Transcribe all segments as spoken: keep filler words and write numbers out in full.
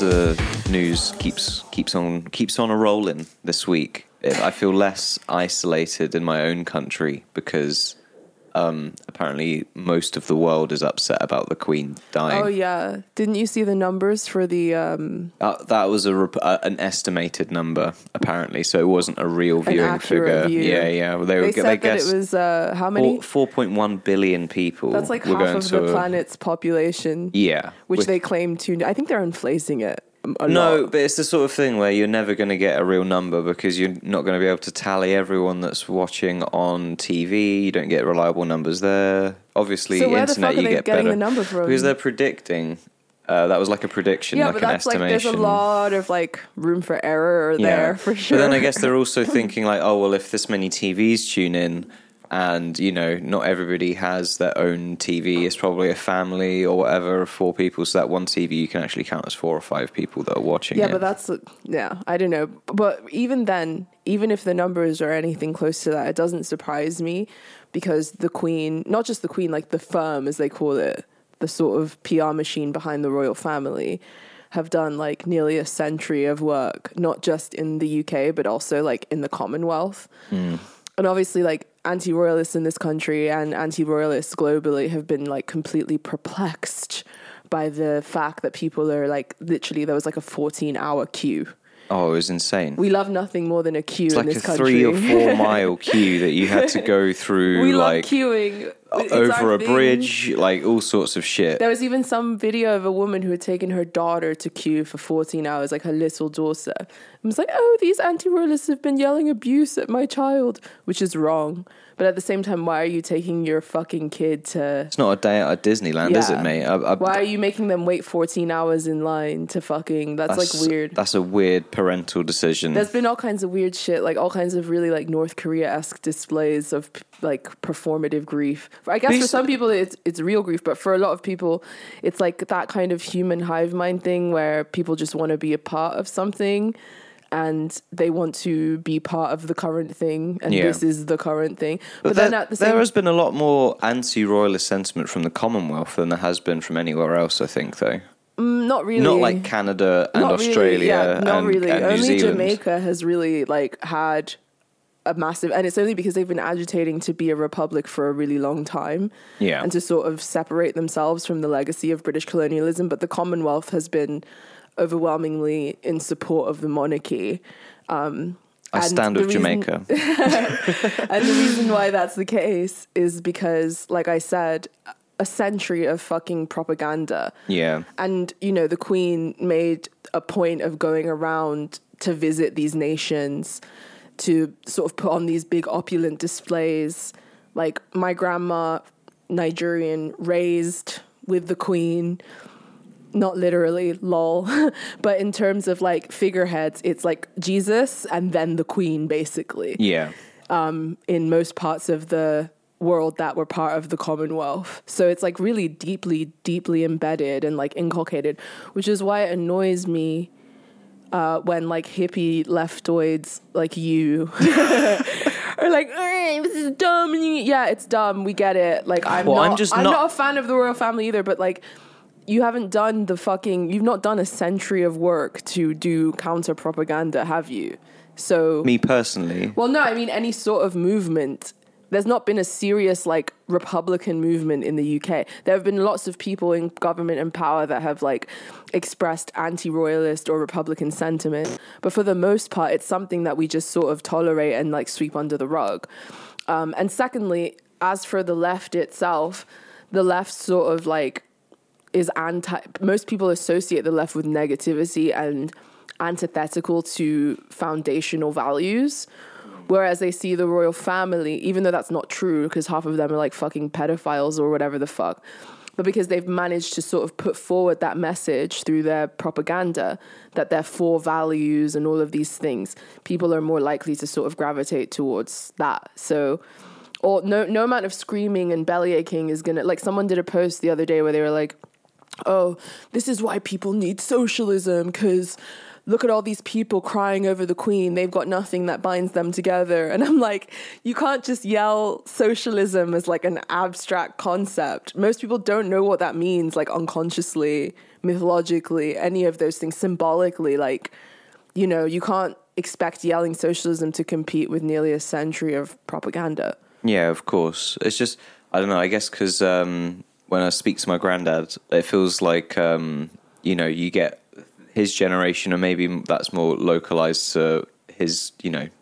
the news keeps keeps on keeps on a rolling this week, I feel less isolated in my own country because um, apparently most of the world is upset about the Queen dying. Oh yeah, didn't you see the numbers for the? Um, uh, that was a rep- uh, an estimated number apparently, so it wasn't a real viewing figure. View. Yeah, yeah. Well, they, they were, said they that it was uh, how many? Four point one billion people. That's like were half going of to the a, planet's population. Yeah, which with, they claim to. I think they're inflating it. A no, lot. But it's the sort of thing where you're never going to get a real number because you're not going to be able to tally everyone that's watching on T V. You don't get reliable numbers there. Obviously, so where internet the fuck you are they get getting better the number from? because they're predicting. Uh, that was like a prediction, yeah, like but an that's estimation. like there's a lot of like room for error yeah. there for sure. But then I guess they're also thinking like, oh well, if this many T Vs tune in. And, you know, not everybody has their own T V. It's probably a family or whatever of four people. So that one T V you can actually count as four or five people that are watching yeah, it. but that's, yeah, I don't know. But even then, even if the numbers are anything close to that, it doesn't surprise me because the Queen, not just the Queen, like the firm, as they call it, the sort of P R machine behind the royal family, have done like nearly a century of work, not just in the U K, but also like in the Commonwealth. Mm. And obviously, like, anti-royalists in this country and anti-royalists globally have been, like, completely perplexed by the fact that people are, like, literally, there was, like, a fourteen-hour queue. Oh, it was insane. We love nothing more than a queue it's in like this a country. three or four mile queue that you had to go through. We like, love queuing. It's over a thing. bridge, like all sorts of shit. There was even some video of a woman who had taken her daughter to queue for fourteen hours, like her little daughter. And was like, oh, these anti-royalists have been yelling abuse at my child, which is wrong. But at the same time, why are you taking your fucking kid to... It's not a day out of Disneyland, yeah. is it, mate? I, I, why are you making them wait fourteen hours in line to fucking... That's, that's like weird. That's a weird parental decision. There's been all kinds of weird shit, like all kinds of really like North Korea-esque displays of like performative grief. I guess for some people it's it's real grief, but for a lot of people it's like that kind of human hive mind thing where people just want to be a part of something and they want to be part of the current thing, and yeah. this is the current thing. But, but there, then at the same there has been a lot more anti-royalist sentiment from the Commonwealth than there has been from anywhere else, I think, though. Mm, not really. Not like Canada and not Australia really, yeah, not and, really. and New Only Zealand. Jamaica has really like had a massive, and it's only because they've been agitating to be a republic for a really long time, yeah, and to sort of separate themselves from the legacy of British colonialism. But the Commonwealth has been overwhelmingly in support of the monarchy. Um, I stand with reason, Jamaica. And the reason why that's the case is because, like I said, a century of fucking propaganda. Yeah. And, you know, the Queen made a point of going around to visit these nations to sort of put on these big opulent displays. Like my grandma, Nigerian, raised with the Queen. Not literally, lol. But in terms of like figureheads, it's like Jesus and then the Queen, basically. Yeah. Um, in most parts of the world that were part of the Commonwealth. So it's like really deeply, deeply embedded and like inculcated, which is why it annoys me uh, when like hippie leftoids like you are like, this is dumb. Yeah, it's dumb. We get it. Like I'm well, not, I'm, just I'm not... not a fan of the royal family either, but like, you haven't done the fucking, you've not done a century of work to do counter propaganda, have you? So me personally. Well, no, I mean any sort of movement. There's not been a serious like Republican movement in the U K. There have been lots of people in government and power that have like expressed anti-royalist or Republican sentiment. But for the most part, it's something that we just sort of tolerate and like sweep under the rug. Um, and secondly, as for the left itself, the left sort of like is anti, most people associate the left with negativity and antithetical to foundational values, whereas they see the royal family, even though that's not true because half of them are like fucking pedophiles or whatever the fuck, but because they've managed to sort of put forward that message through their propaganda that they're for values and all of these things, people are more likely to sort of gravitate towards that. So or no no amount of screaming and belly aching is gonna, like someone did a post the other day where they were like, oh, this is why people need socialism, because look at all these people crying over the queen. They've got nothing that binds them together. And I'm like, you can't just yell socialism as like an abstract concept. Most people don't know what that means, like unconsciously, mythologically, any of those things, symbolically. Like, you know, you can't expect yelling socialism to compete with nearly a century of propaganda. Yeah, of course. It's just, I don't know, I guess because um, when I speak to my granddad, it feels like, um, you know, you get his generation, or maybe that's more localized to his, you know,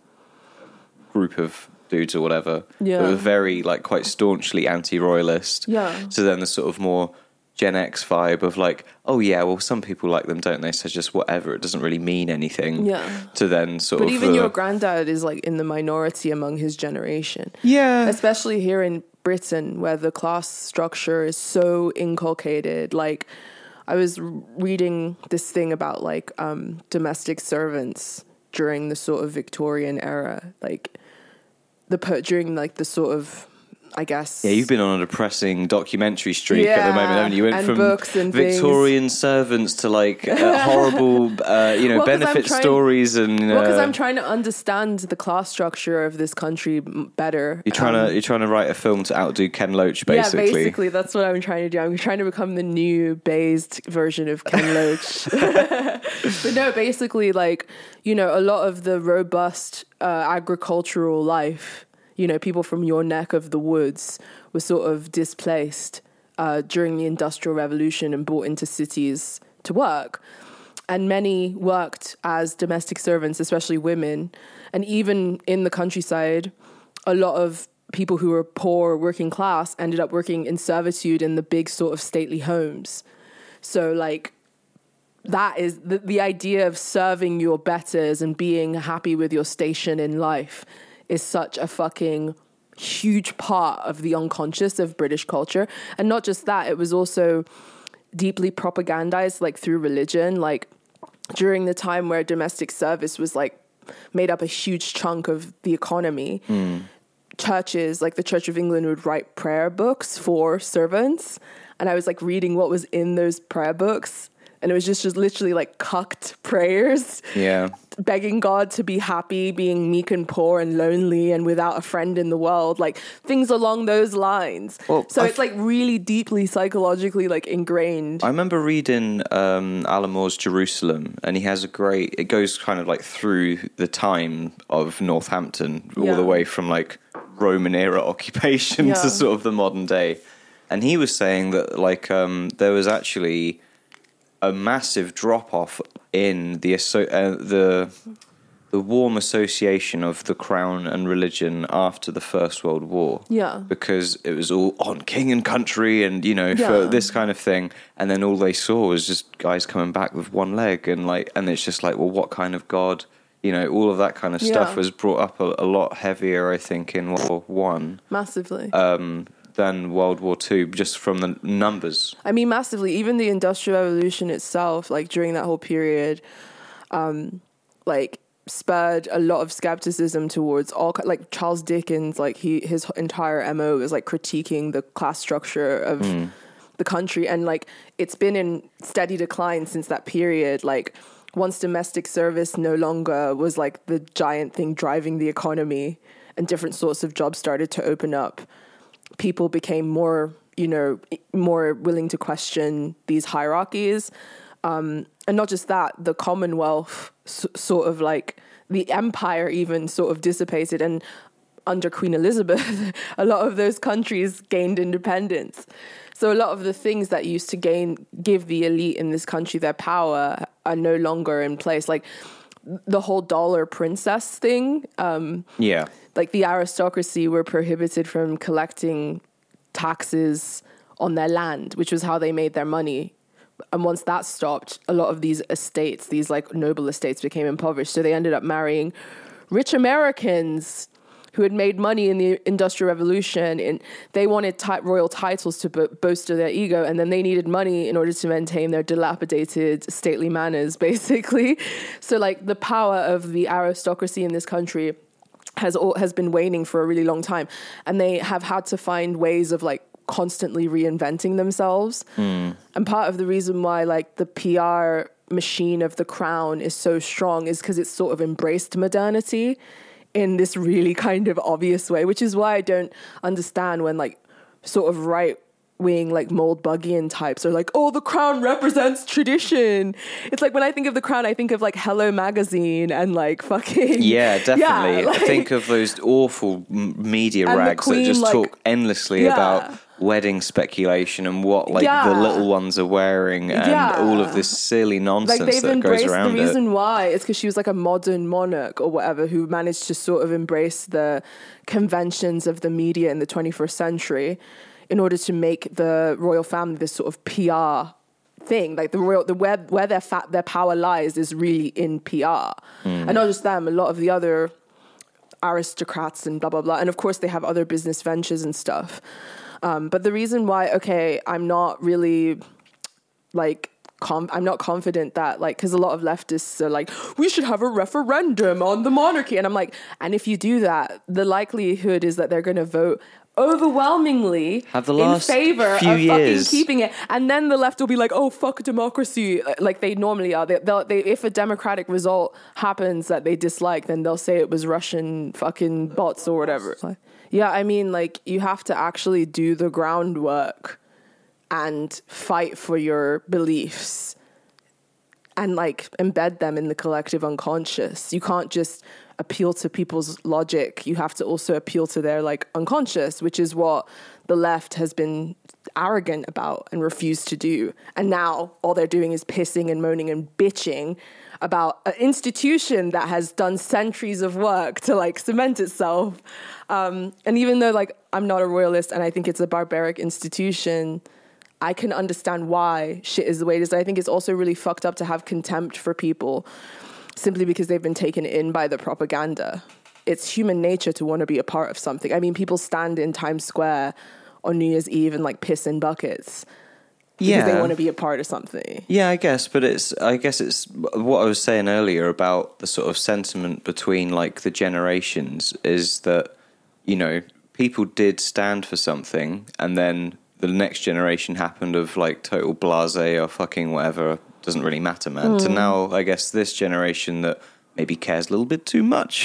group of dudes or whatever. Yeah. That were very, like, quite staunchly anti-royalist. Yeah. So then the sort of more Gen X vibe of like, oh yeah, well, some people like them, don't they? So just whatever, it doesn't really mean anything. Yeah. To then sort but of... But even the, your granddad is like in the minority among his generation. Yeah. Especially here in Britain, where the class structure is so inculcated. Like, I was reading this thing about like um, domestic servants during the sort of Victorian era, like the per- during like the sort of, I guess. Yeah, you've been on a depressing documentary streak yeah, at the moment, haven't you? You went and from books and Victorian things. servants to like uh, horrible, uh, you know, well, benefit trying, stories and. Uh, well, because I'm trying to understand the class structure of this country better. You're trying um, to you're trying to write a film to outdo Ken Loach, basically. Yeah, basically, that's what I'm trying to do. I'm trying to become the new based version of Ken Loach. But no, basically, like, you know, a lot of the robust uh, agricultural life, you know, people from your neck of the woods were sort of displaced uh, during the Industrial Revolution and brought into cities to work. And many worked as domestic servants, especially women. And even in the countryside, a lot of people who were poor, working class, ended up working in servitude in the big sort of stately homes. So, like, that is the, the idea of serving your betters and being happy with your station in life is such a fucking huge part of the unconscious of British culture. And not just that, it was also deeply propagandized, like, through religion. Like, during the time where domestic service was, like, made up a huge chunk of the economy, mm. churches, like the Church of England, would write prayer books for servants. And I was, like, reading what was in those prayer books. And it was just, just literally like cucked prayers. Yeah. Begging God to be happy, being meek and poor and lonely and without a friend in the world. Like things along those lines. Well, so I've, it's like really deeply psychologically like ingrained. I remember reading um, Alan Moore's Jerusalem, and he has a great, it goes kind of like through the time of Northampton, all yeah. the way from like Roman era occupation yeah. to sort of the modern day. And he was saying that like um, there was actually a massive drop-off in the uh, the the warm association of the crown and religion after the First World War. Yeah. Because it was all on king and country and, you know, yeah. for this kind of thing. And then all they saw was just guys coming back with one leg. And, like, and it's just like, well, what kind of God? You know, all of that kind of stuff yeah. was brought up a, a lot heavier, I think, in World War One. Massively. Um than World War Two, just from the numbers. I mean, massively. Even the Industrial Revolution itself, like during that whole period, um, like spurred a lot of skepticism towards all, like Charles Dickens, like he his entire M O was like critiquing the class structure of mm. the country, and like it's been in steady decline since that period. Like once domestic service no longer was like the giant thing driving the economy, and different sorts of jobs started to open up, people became more, you know, more willing to question these hierarchies. Um, and not just that, the Commonwealth s- sort of like the empire even sort of dissipated. And under Queen Elizabeth, a lot of those countries gained independence. So a lot of the things that used to gain, give the elite in this country their power are no longer in place. Like the whole dollar princess thing. Um, yeah. Like the aristocracy were prohibited from collecting taxes on their land, which was how they made their money. And once that stopped, a lot of these estates, these like noble estates, became impoverished. So they ended up marrying rich Americans who had made money in the Industrial Revolution, and they wanted ti- royal titles to bo- bolster their ego, and then they needed money in order to maintain their dilapidated stately manners, basically. So like the power of the aristocracy in this country has all, has been waning for a really long time, and they have had to find ways of like constantly reinventing themselves. Mm. And part of the reason why like the P R machine of the crown is so strong is because it's sort of embraced modernity in this really kind of obvious way, which is why I don't understand when like sort of right wing like Moldbuggian types are like, oh, the crown represents tradition. It's like when I think of the crown, I think of like Hello Magazine and like fucking yeah, definitely. Yeah, like, I think of those awful m- media and the rags Queen, that just like- talk endlessly Yeah. about wedding speculation and what like Yeah. the little ones are wearing and Yeah. all of this silly nonsense like they've that goes embraced around the reason it. why is because she was like a modern monarch or whatever who managed to sort of embrace the conventions of the media in the twenty-first century in order to make the royal family this sort of P R thing. Like the royal, the where where their fa- their power lies is really in P R, Mm. and not just them. A lot of the other aristocrats and blah blah blah, and of course they have other business ventures and stuff. Um, but the reason why, okay, I'm not really like. Com- I'm not confident that, like, because a lot of leftists are like, we should have a referendum on the monarchy. And I'm like, and if you do that, the likelihood is that they're going to vote overwhelmingly Have the in last favor few of years. fucking keeping it. And then the left will be like, oh, fuck democracy, like they normally are. They, they'll, they, if a democratic result happens that they dislike, then they'll say it was Russian fucking bots or whatever. Yeah, I mean, like, you have to actually do the groundwork and fight for your beliefs and like embed them in the collective unconscious. You can't just appeal to people's logic. You have to also appeal to their like unconscious, which is what the left has been arrogant about and refused to do. And now all they're doing is pissing and moaning and bitching about an institution that has done centuries of work to like cement itself. Um, and even though like I'm not a royalist and I think it's a barbaric institution, I can understand why shit is the way it is. I think it's also really fucked up to have contempt for people simply because they've been taken in by the propaganda. It's human nature to want to be a part of something. I mean, people stand in Times Square on New Year's Eve and like piss in buckets because Yeah. they want to be a part of something. Yeah, I guess, but it's I guess it's what I was saying earlier about the sort of sentiment between like the generations is that, you know, people did stand for something and then the next generation happened of like total blasé or fucking whatever, doesn't really matter, man. Mm. To now, I guess this generation that maybe cares a little bit too much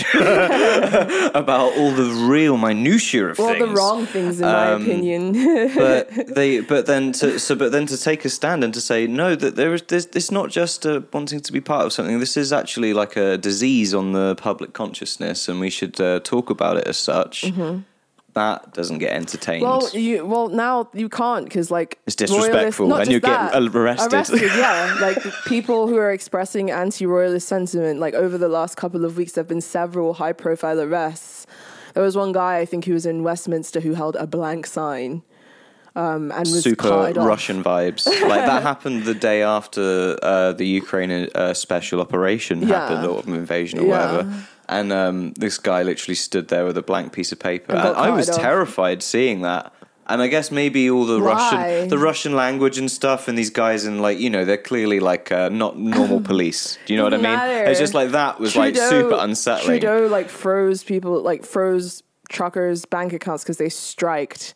about all the real minutiae of Well, things. the wrong things, in my Um, opinion. but they, but then to so, but then to take a stand and to say no, that there is this. It's not just uh, wanting to be part of something. This is actually like a disease on the public consciousness, and we should uh, talk about it as such. Mm-hmm. That doesn't get entertained. Well, you well now you can't because like It's disrespectful, royalists- not and you just get that, arrested. Arrested, yeah. Like people who are expressing anti-royalist sentiment. Like over the last couple of weeks, there've been several high-profile arrests. There was one guy I think who was in Westminster who held a blank sign. Um, and was Super carted off. Russian vibes. Like that happened the day after uh, the Ukraine uh, special operation Yeah. happened, or invasion or Yeah. whatever. And um, this guy literally stood there with a blank piece of paper. And And got I was carted off. terrified seeing that. And I guess maybe all the Why? Russian, the Russian language and stuff, and these guys and like you know they're clearly like uh, not normal police. Do you know what I mean? Matter. It's just like that was like super unsettling. Trudeau like froze people, like froze truckers' bank accounts because they striked.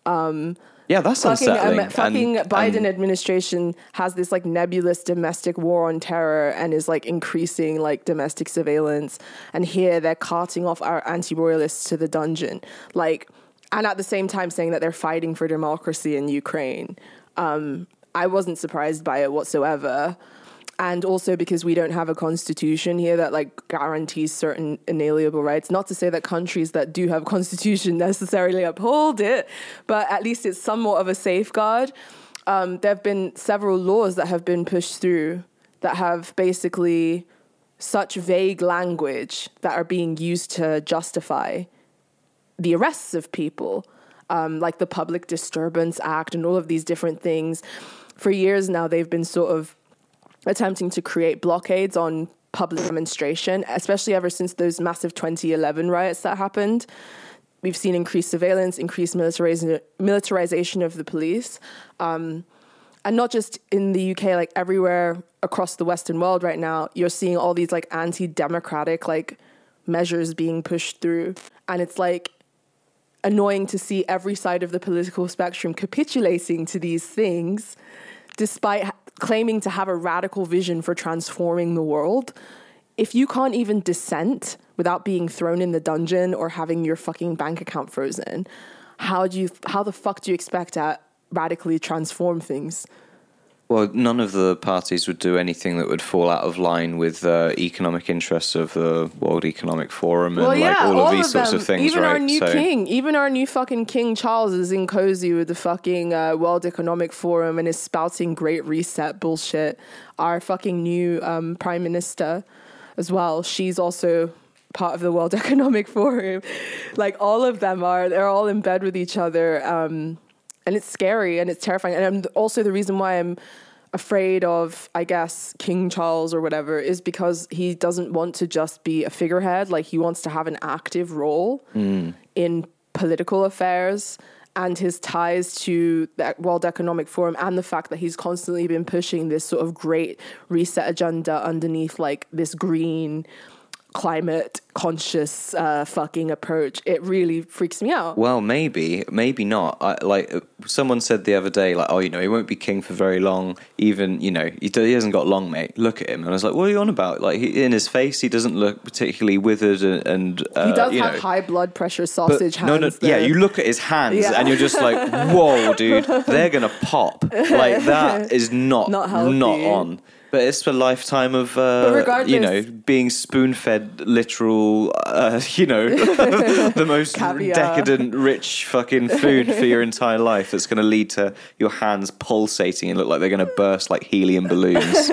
Yeah, that's Fucking, unsettling. um, fucking And- Biden and- administration has this like nebulous domestic war on terror and is like increasing like domestic surveillance. And here they're carting off our anti-royalists to the dungeon, like, and at the same time saying that they're fighting for democracy in Ukraine. Um, I wasn't surprised by it whatsoever. And also because we don't have a constitution here that like guarantees certain inalienable rights. Not to say that countries that do have constitution necessarily uphold it, but at least it's somewhat of a safeguard. Um, there have been several laws that have been pushed through that have basically such vague language that are being used to justify the arrests of people, um, like the Public Disturbance Act and all of these different things. For years now, they've been sort of attempting to create blockades on public demonstration, especially ever since those massive twenty eleven riots that happened. We've seen increased surveillance, increased militarization, militarization of the police. Um, and not just in the U K, like everywhere across the Western world right now, you're seeing all these like anti-democratic like measures being pushed through. And it's like annoying to see every side of the political spectrum capitulating to these things, despite claiming to have a radical vision for transforming the world, if you can't even dissent without being thrown in the dungeon or having your fucking bank account frozen, how do you, how the fuck do you expect to radically transform things? Well, none of the parties would do anything that would fall out of line with the uh, economic interests of the World Economic Forum and well, yeah, like all, all of these of sorts them. of things, even right? Our new so, king, even our new fucking King Charles is in cozy with the fucking uh, World Economic Forum and is spouting Great Reset bullshit. Our fucking new um, Prime Minister as well, she's also part of the World Economic Forum. Like all of them are, they're all in bed with each other. Um, and it's scary and it's terrifying. And I'm, also the reason why I'm afraid of, I guess, King Charles or whatever is because he doesn't want to just be a figurehead. Like he wants to have an active role mm. in political affairs, and his ties to the World Economic Forum and the fact that he's constantly been pushing this sort of great reset agenda underneath like this green climate conscious uh, fucking approach. It really freaks me out. Well, maybe, maybe not. I, like someone said the other day, like, oh, you know, he won't be king for very long. Even, you know, he, he hasn't got long, mate. Look at him. And I was like, what are you on about? Like, he, in his face, he doesn't look particularly withered, and, and uh, he does you have know, high blood pressure sausage but, hands. No, no, though. yeah, you look at his hands, Yeah. and you're just like, whoa, dude, they're gonna pop. Like that is not Not healthy. not on. But it's a lifetime of, uh, you know, being spoon-fed literal, uh, you know, the most Caviar. decadent, rich fucking food for your entire life that's going to lead to your hands pulsating and look like they're going to burst like helium balloons.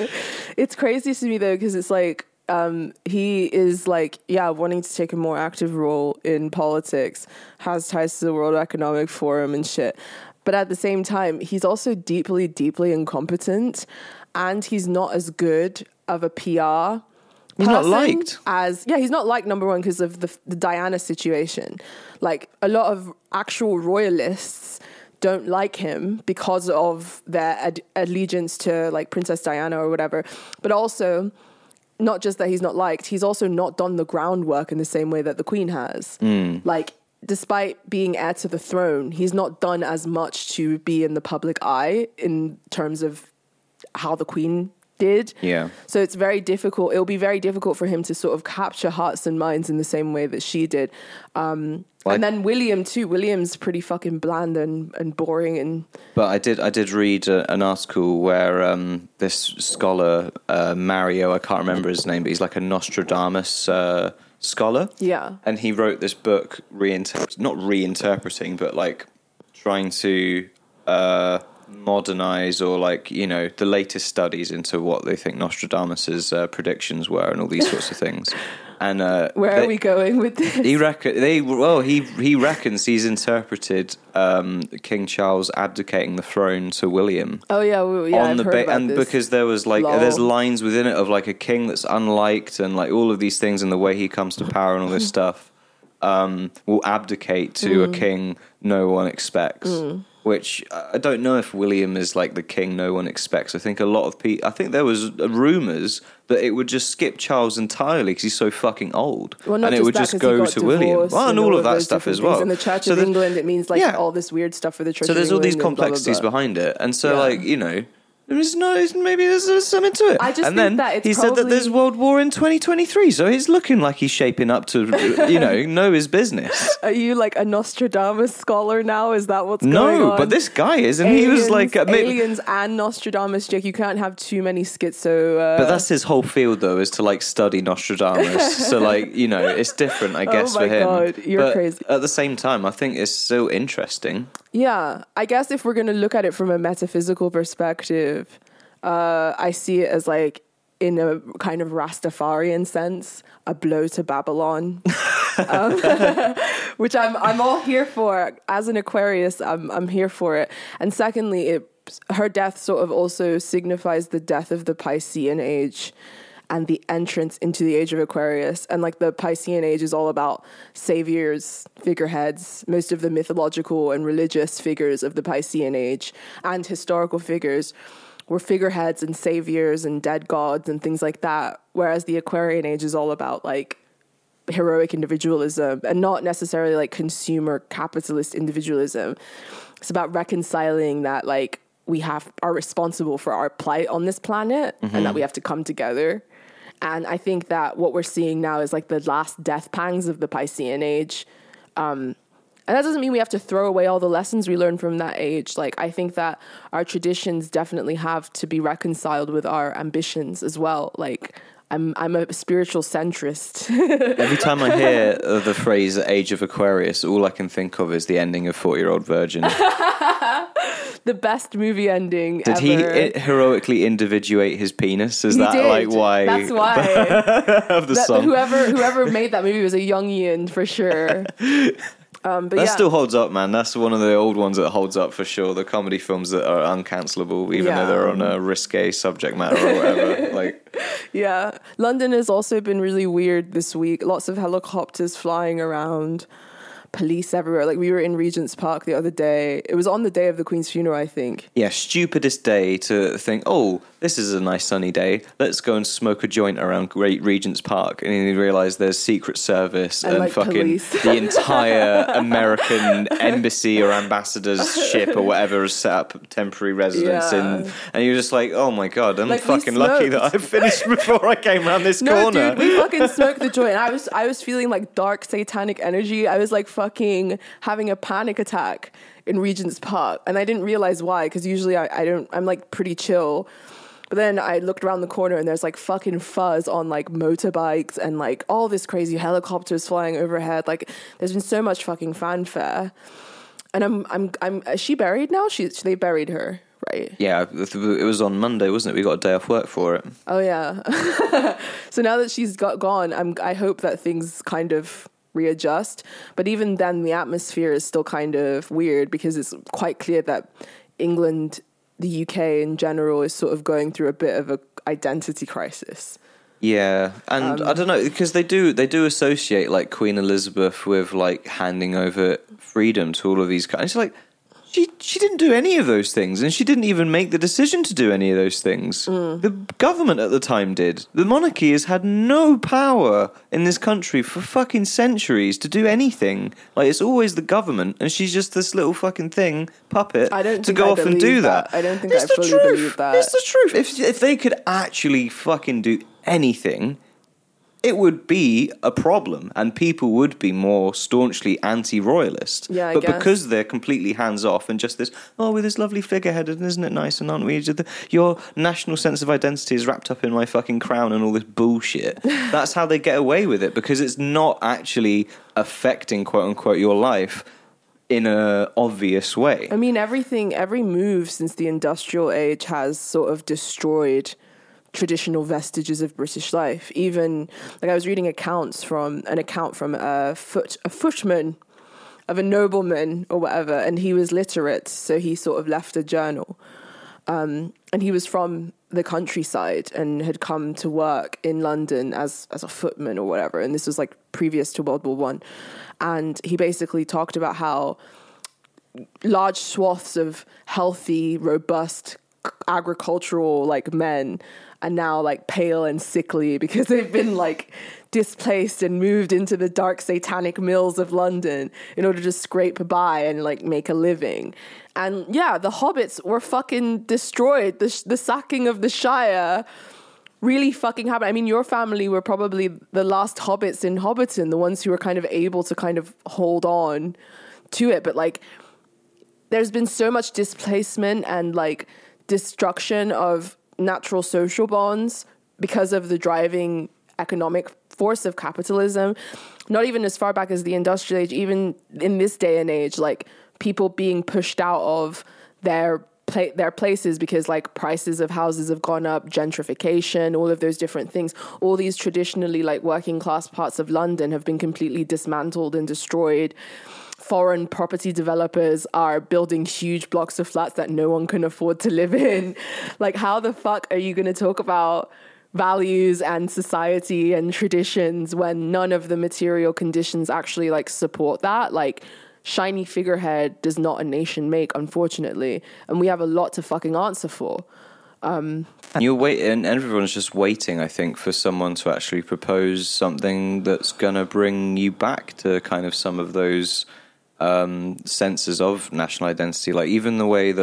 It's crazy to me, though, because it's like, um, he is like, yeah, wanting to take a more active role in politics, has ties to the World Economic Forum and shit. But at the same time, he's also deeply, deeply incompetent. And he's not as good of a P R He's not liked. As, yeah, he's not liked, number one, because of the, the Diana situation. Like, a lot of actual royalists don't like him because of their ad- allegiance to, like, Princess Diana or whatever. But also, not just that he's not liked, he's also not done the groundwork in the same way that the Queen has. Mm. Like, despite being heir to the throne, he's not done as much to be in the public eye in terms of how the Queen did. Yeah. So it's very difficult. It'll be very difficult for him to sort of capture hearts and minds in the same way that she did. Um, well, and then William too. William's pretty fucking bland and, and boring. And but I did I did read a, an article where um, this scholar uh, Mario, I can't remember his name, but he's like a Nostradamus uh, scholar. Yeah. And he wrote this book reinterpret not reinterpreting, but like trying to uh, modernize or like, you know, the latest studies into what they think Nostradamus's uh, predictions were and all these sorts of things. And uh, where they, are we going with this? He reckon they well he he reckons he's interpreted um, King Charles abdicating the throne to William. Oh yeah, well, yeah, on I've the heard ba- about and this. because there was like Lol. there's lines within it of like a king that's unliked and like all of these things and the way he comes to power and all this stuff um, will abdicate to Mm. a king no one expects. Mm. Which I don't know if William is like the king no one expects. I think a lot of people. I think there was rumours that it would just skip Charles entirely because he's so fucking old, Well, not and it just would that, just 'cause he go got to William. divorced Well, and all of that those stuff different as well. things. In the Church So of the- England, it means like yeah. all this weird stuff for the Church So of there's all England these and blah, blah, complexities blah. behind it, and so Yeah. like you know. There is no, maybe there's, there's something to it. I just and think then that it's he said that there's probably- World War in twenty twenty-three, so he's looking like he's shaping up to, you know, know his business. Are you like a Nostradamus scholar now? Is that what's going No, on? but this guy is, and aliens, he was like, uh, maybe, aliens and Nostradamus, Jake. You can't have too many schizo. Uh, but that's his whole field, though, is to like study Nostradamus. So, like, you know, it's different, I guess, Oh my for him. God, you're but crazy. At the same time, I think it's so interesting. yeah, I guess if we're going to look at it from a metaphysical perspective, uh, I see it as like, in a kind of Rastafarian sense, a blow to Babylon, um, which I'm I'm all here for. As an Aquarius, I'm I'm here for it. And secondly, it her death sort of also signifies the death of the Piscean age and the entrance into the age of Aquarius. And like the Piscean age is all about saviors, figureheads, most of the mythological and religious figures of the Piscean age and historical figures were figureheads and saviors and dead gods and things like that. Whereas the Aquarian age is all about like heroic individualism and not necessarily like consumer capitalist individualism. It's about reconciling that like we have are responsible for our plight on this planet, mm-hmm. and that we have to come together. And I think that what we're seeing now is like the last death pangs of the Piscean age. Um, and that doesn't mean we have to throw away all the lessons we learned from that age. Like, I think that our traditions definitely have to be reconciled with our ambitions as well. Like, I'm I'm a spiritual centrist. Every time I hear the phrase "Age of Aquarius," all I can think of is the ending of forty-Year-Old Virgin. The best movie ending Did ever. he it heroically individuate his penis? Is he that did. like why? That's why. of the that, song. Whoever whoever made that movie was a Jungian for sure. Um, but that yeah. still holds up, man. That's one of the old ones that holds up for sure. The comedy films that are uncancelable, even yeah. though they're on a risque subject matter or whatever. Like, yeah, London has also been really weird this week. Lots of helicopters flying around, police everywhere. Like, we were in Regent's Park the other day. It was on the day of the Queen's funeral, I think. Yeah, stupidest day to think, oh, this is a nice sunny day. Let's go and smoke a joint around Great Regent's Park. And then you realise there's Secret Service and, and like, fucking police. The entire American embassy or ambassador's ship or whatever has set up temporary residence Yeah. in. And you're just like, oh my God, I'm Like, we fucking lucky that I finished before I came around this No, corner. dude, we fucking smoked the joint. I was, I was feeling like dark satanic energy. I was like fucking having a panic attack in Regent's Park, and I didn't realize why. Because usually I, I don't, I'm like pretty chill. But then I looked around the corner and there's like fucking fuzz on like motorbikes and like all this crazy helicopters flying overhead. Like, there's been so much fucking fanfare. And I'm, I'm, I'm. Is she buried now? She, they buried her, right? Yeah, it was on Monday, wasn't it? We got a day off work for it. Oh yeah. So now that she's got gone, I'm. I hope that things kind of readjust. But even then, the atmosphere is still kind of weird because it's quite clear that England, the U K in general, is sort of going through a bit of a identity crisis. Yeah, and um, I don't know, because they do they do associate like Queen Elizabeth with like handing over freedom to all of these guys. It's like she she didn't do any of those things, and she didn't even make the decision to do any of those things. Mm. The government at the time did. The monarchy has had no power in this country for fucking centuries to do anything. Like, it's always the government, and she's just this little fucking thing puppet I don't to go I off and do that. that. I don't think it's I the fully truth. believe that. It's the truth. If if they could actually fucking do anything, it would be a problem, and people would be more staunchly anti-royalist. Yeah, I but guess. because they're completely hands-off and just this, oh, with this lovely figurehead, and isn't it nice, and aren't we? Your national sense of identity is wrapped up in my fucking crown and all this bullshit. That's how they get away with it, because it's not actually affecting, quote-unquote, your life in a obvious way. I mean, everything, every move since the industrial age has sort of destroyed traditional vestiges of British life. Even like I was reading accounts from an account from a foot a footman of a nobleman or whatever, and he was literate, so he sort of left a journal. Um, and he was from the countryside and had come to work in London as as a footman or whatever. And this was like previous to World War One. And he basically talked about how large swaths of healthy, robust, agricultural like men are now like pale and sickly because they've been like displaced and moved into the dark satanic mills of London in order to scrape by and like make a living. And yeah, the hobbits were fucking destroyed. The, the sacking of the Shire really fucking happened. I mean, your family were probably the last hobbits in Hobbiton, the ones who were kind of able to kind of hold on to it. But like, there's been so much displacement and like destruction of natural social bonds because of the driving economic force of capitalism. Not even as far back as the industrial age, even in this day and age, like people being pushed out of their pla- their places because like prices of houses have gone up, gentrification, all of those different things. All these traditionally like working class parts of London have been completely dismantled and destroyed. Foreign property developers are building huge blocks of flats that no one can afford to live in. Like, how the fuck are you going to talk about values and society and traditions when none of the material conditions actually like support that? Like, shiny figurehead does not a nation make, unfortunately. And we have a lot to fucking answer for. Um, and you're waiting, and everyone's just waiting, I think, for someone to actually propose something that's going to bring you back to kind of some of those um, senses of national identity. Like, even the way that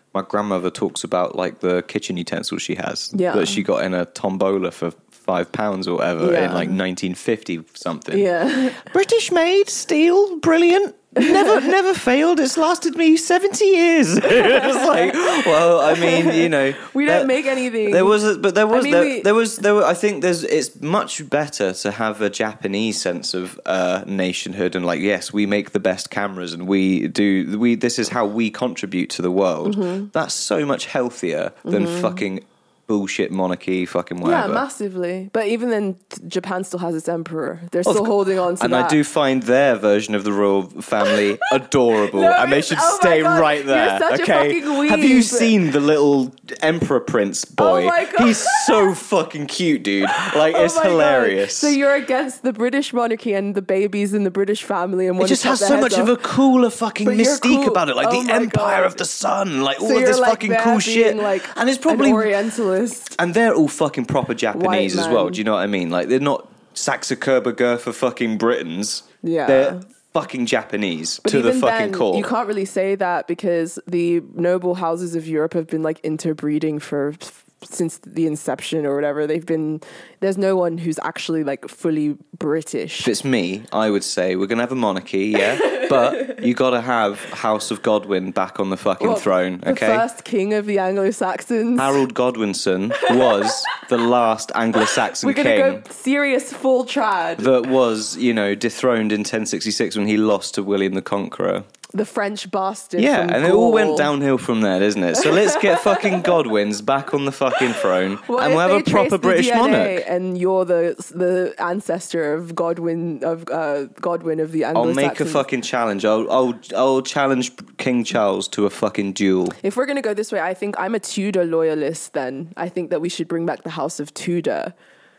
my grandmother talks about like the kitchen utensils she has Yeah. that she got in a tombola for five pounds or whatever Yeah. in like nineteen fifty something. Yeah. British made, steel, brilliant. Never, never failed. It's lasted me seventy years. It's like, well, I mean, you know, We there- don't make anything. There was, a, but there was, mean, there, we- there was, there. Were, I think there's. It's much better to have a Japanese sense of uh, nationhood and like, yes, we make the best cameras and we do. We this is how we contribute to the world. Mm-hmm. That's so much healthier than fucking bullshit monarchy, fucking Yeah, whatever. massively. But even then, t- Japan still has its emperor. They're Of still cou- holding on to and that. I do find their version of the royal family adorable, No, and they it's- should oh my stay God, right you're there. such a okay, fucking have you weeb. seen the little emperor prince boy? Oh my God. He's so fucking cute, dude. Like Oh it's my God. hilarious. So you're against the British monarchy and the babies in the British family, and it want just to cut has their so heads much of off. a cooler fucking But you're mystique cool. about it, like Oh the my empire God. of the sun, like all So of you're this like fucking there cool being shit. like And it's an probably Orientalist. and they're all fucking proper Japanese as man. well. Do you know what I mean? Like they're not Saxe Coburger for fucking Britons. Yeah. They're fucking Japanese But to the even fucking then, core. you can't really say that because the noble houses of Europe have been like interbreeding for since the inception or whatever. They've been there's no one who's actually like fully British. If it's me, I would say we're gonna have a monarchy, yeah, but you got to have House of Godwin back on the fucking Well, throne, the okay? first king of the Anglo-Saxons. Harold Godwinson was the last Anglo-Saxon We're gonna king go serious full trad. that was, you know, dethroned in ten sixty-six when he lost to William the Conqueror. The French bastard. Yeah, from and it all went Gaul. downhill from there, doesn't it? So let's get fucking Godwins back on the fucking throne, What and if we'll have they a trace proper the British D N A monarch. and you're the the ancestor of Godwin of uh, Godwin of the I'll Anglo-Saxons? make a fucking challenge. I'll, I'll, I'll challenge King Charles to a fucking duel. If we're gonna go this way, I think I'm a Tudor loyalist. Then I think that we should bring back the House of Tudor.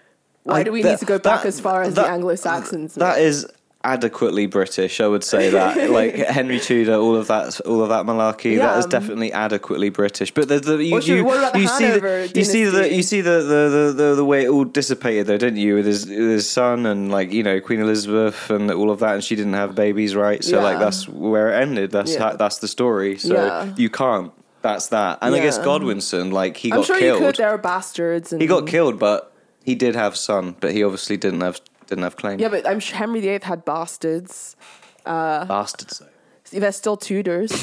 Why I- do we that- need to go back that- as far as that- the Anglo-Saxons? That is adequately British, I would say that. Like Henry Tudor, all of that, all of that malarkey. Yeah, that is um, definitely adequately British. But the, the you, What should- you, what about the you see Hanover the you see the dynasty? you see the the, the, the the way it all dissipated though, didn't you? With his with his son and like you know Queen Elizabeth and all of that, and she didn't have babies, right? So like Yeah. that's where it ended. That's Yeah. how, that's the story. So Yeah. you can't. That's that. And I guess Yeah. Godwinson, like he I'm got sure killed. you could. There are bastards. And, He got killed, but he did have son. But he obviously didn't have didn't have claim. Yeah, but I'm sure Henry the Eighth had bastards. Bastards. They're still Tudors.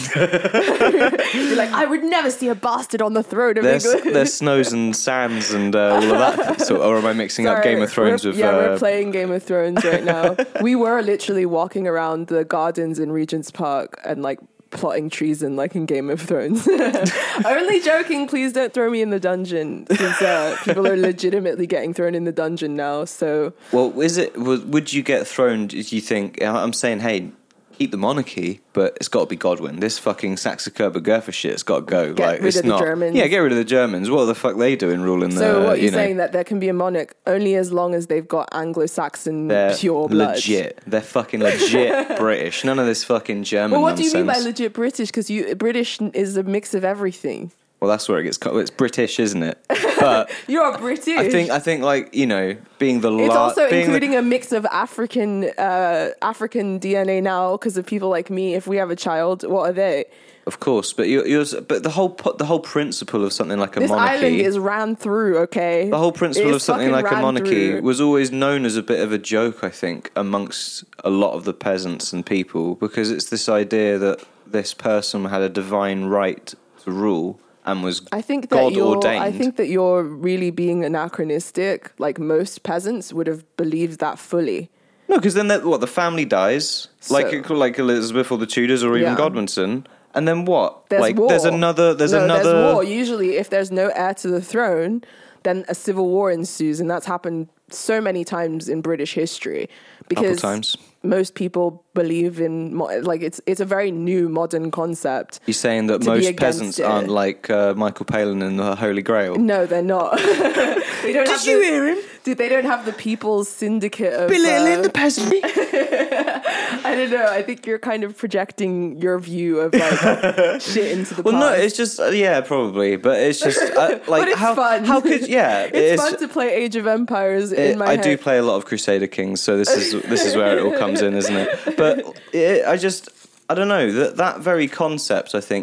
You're like, I would never see a bastard on the throne of There's, England. there's snows and sands and uh, all of that. So, or am I mixing up Sorry, Game of Thrones we're- with? yeah, uh, we're playing Game of Thrones right now. We were literally walking around the gardens in Regent's Park and like plotting treason like in Game of Thrones. Only joking, please don't throw me in the dungeon since uh, people are legitimately getting thrown in the dungeon now. So well, is it? Would would you get thrown? Do you think? I'm saying, hey, keep the monarchy, but it's got to be Godwin. This fucking Saxe Coburger shit has got to go. Get like rid it's of the not. Germans. Yeah, get rid of the Germans. What the fuck they doing ruling the? So what you you're know, saying that there can be a monarch only as long as they've got Anglo-Saxon they're pure blood. legit. They're fucking legit British. None of this fucking German Well, what nonsense. do you mean by legit British? Because you British is a mix of everything. Well, that's where it gets. co- It's British, isn't it? But You're British. I think I think like you know being the it's la- also being the- including a mix of African uh, African D N A now because of people like me. If we have a child, what are they? Of course, but you you're, but the whole po- the whole principle of something like a This monarchy, island is ran through. Okay, the whole principle It of is something fucking like a ran monarchy through. was always known as a bit of a joke, I think, amongst a lot of the peasants and people, because it's this idea that this person had a divine right to rule and was I think that God you're. ordained. I think that you're really being anachronistic. Like most peasants would have believed that fully. No, because then that, what the family dies, like So- like Elizabeth or the Tudors or even Yeah. Godwinson, and then what? There's like war. there's another there's no, another There's war. Usually, if there's no heir to the throne, then a civil war ensues, and that's happened so many times in British history. Because times. most people believe in mo- like it's it's a very new modern concept. You're saying that to be most against peasants it. aren't like uh, Michael Palin in the Holy Grail. No, they're not. they don't have you the, hear him? Dude, they don't have the People's Syndicate of. Belittle uh, the peasantry. I don't know. I think you're kind of projecting your view of like shit into the Well, no, past. it's just uh, yeah, probably, but it's just uh, like But it's how fun. how could yeah, it's, fun to play Age of Empires it- in my I head. do play a lot of Crusader Kings, so this is this is where it all comes in, isn't it? But it, I just I don't know that that very concept. I think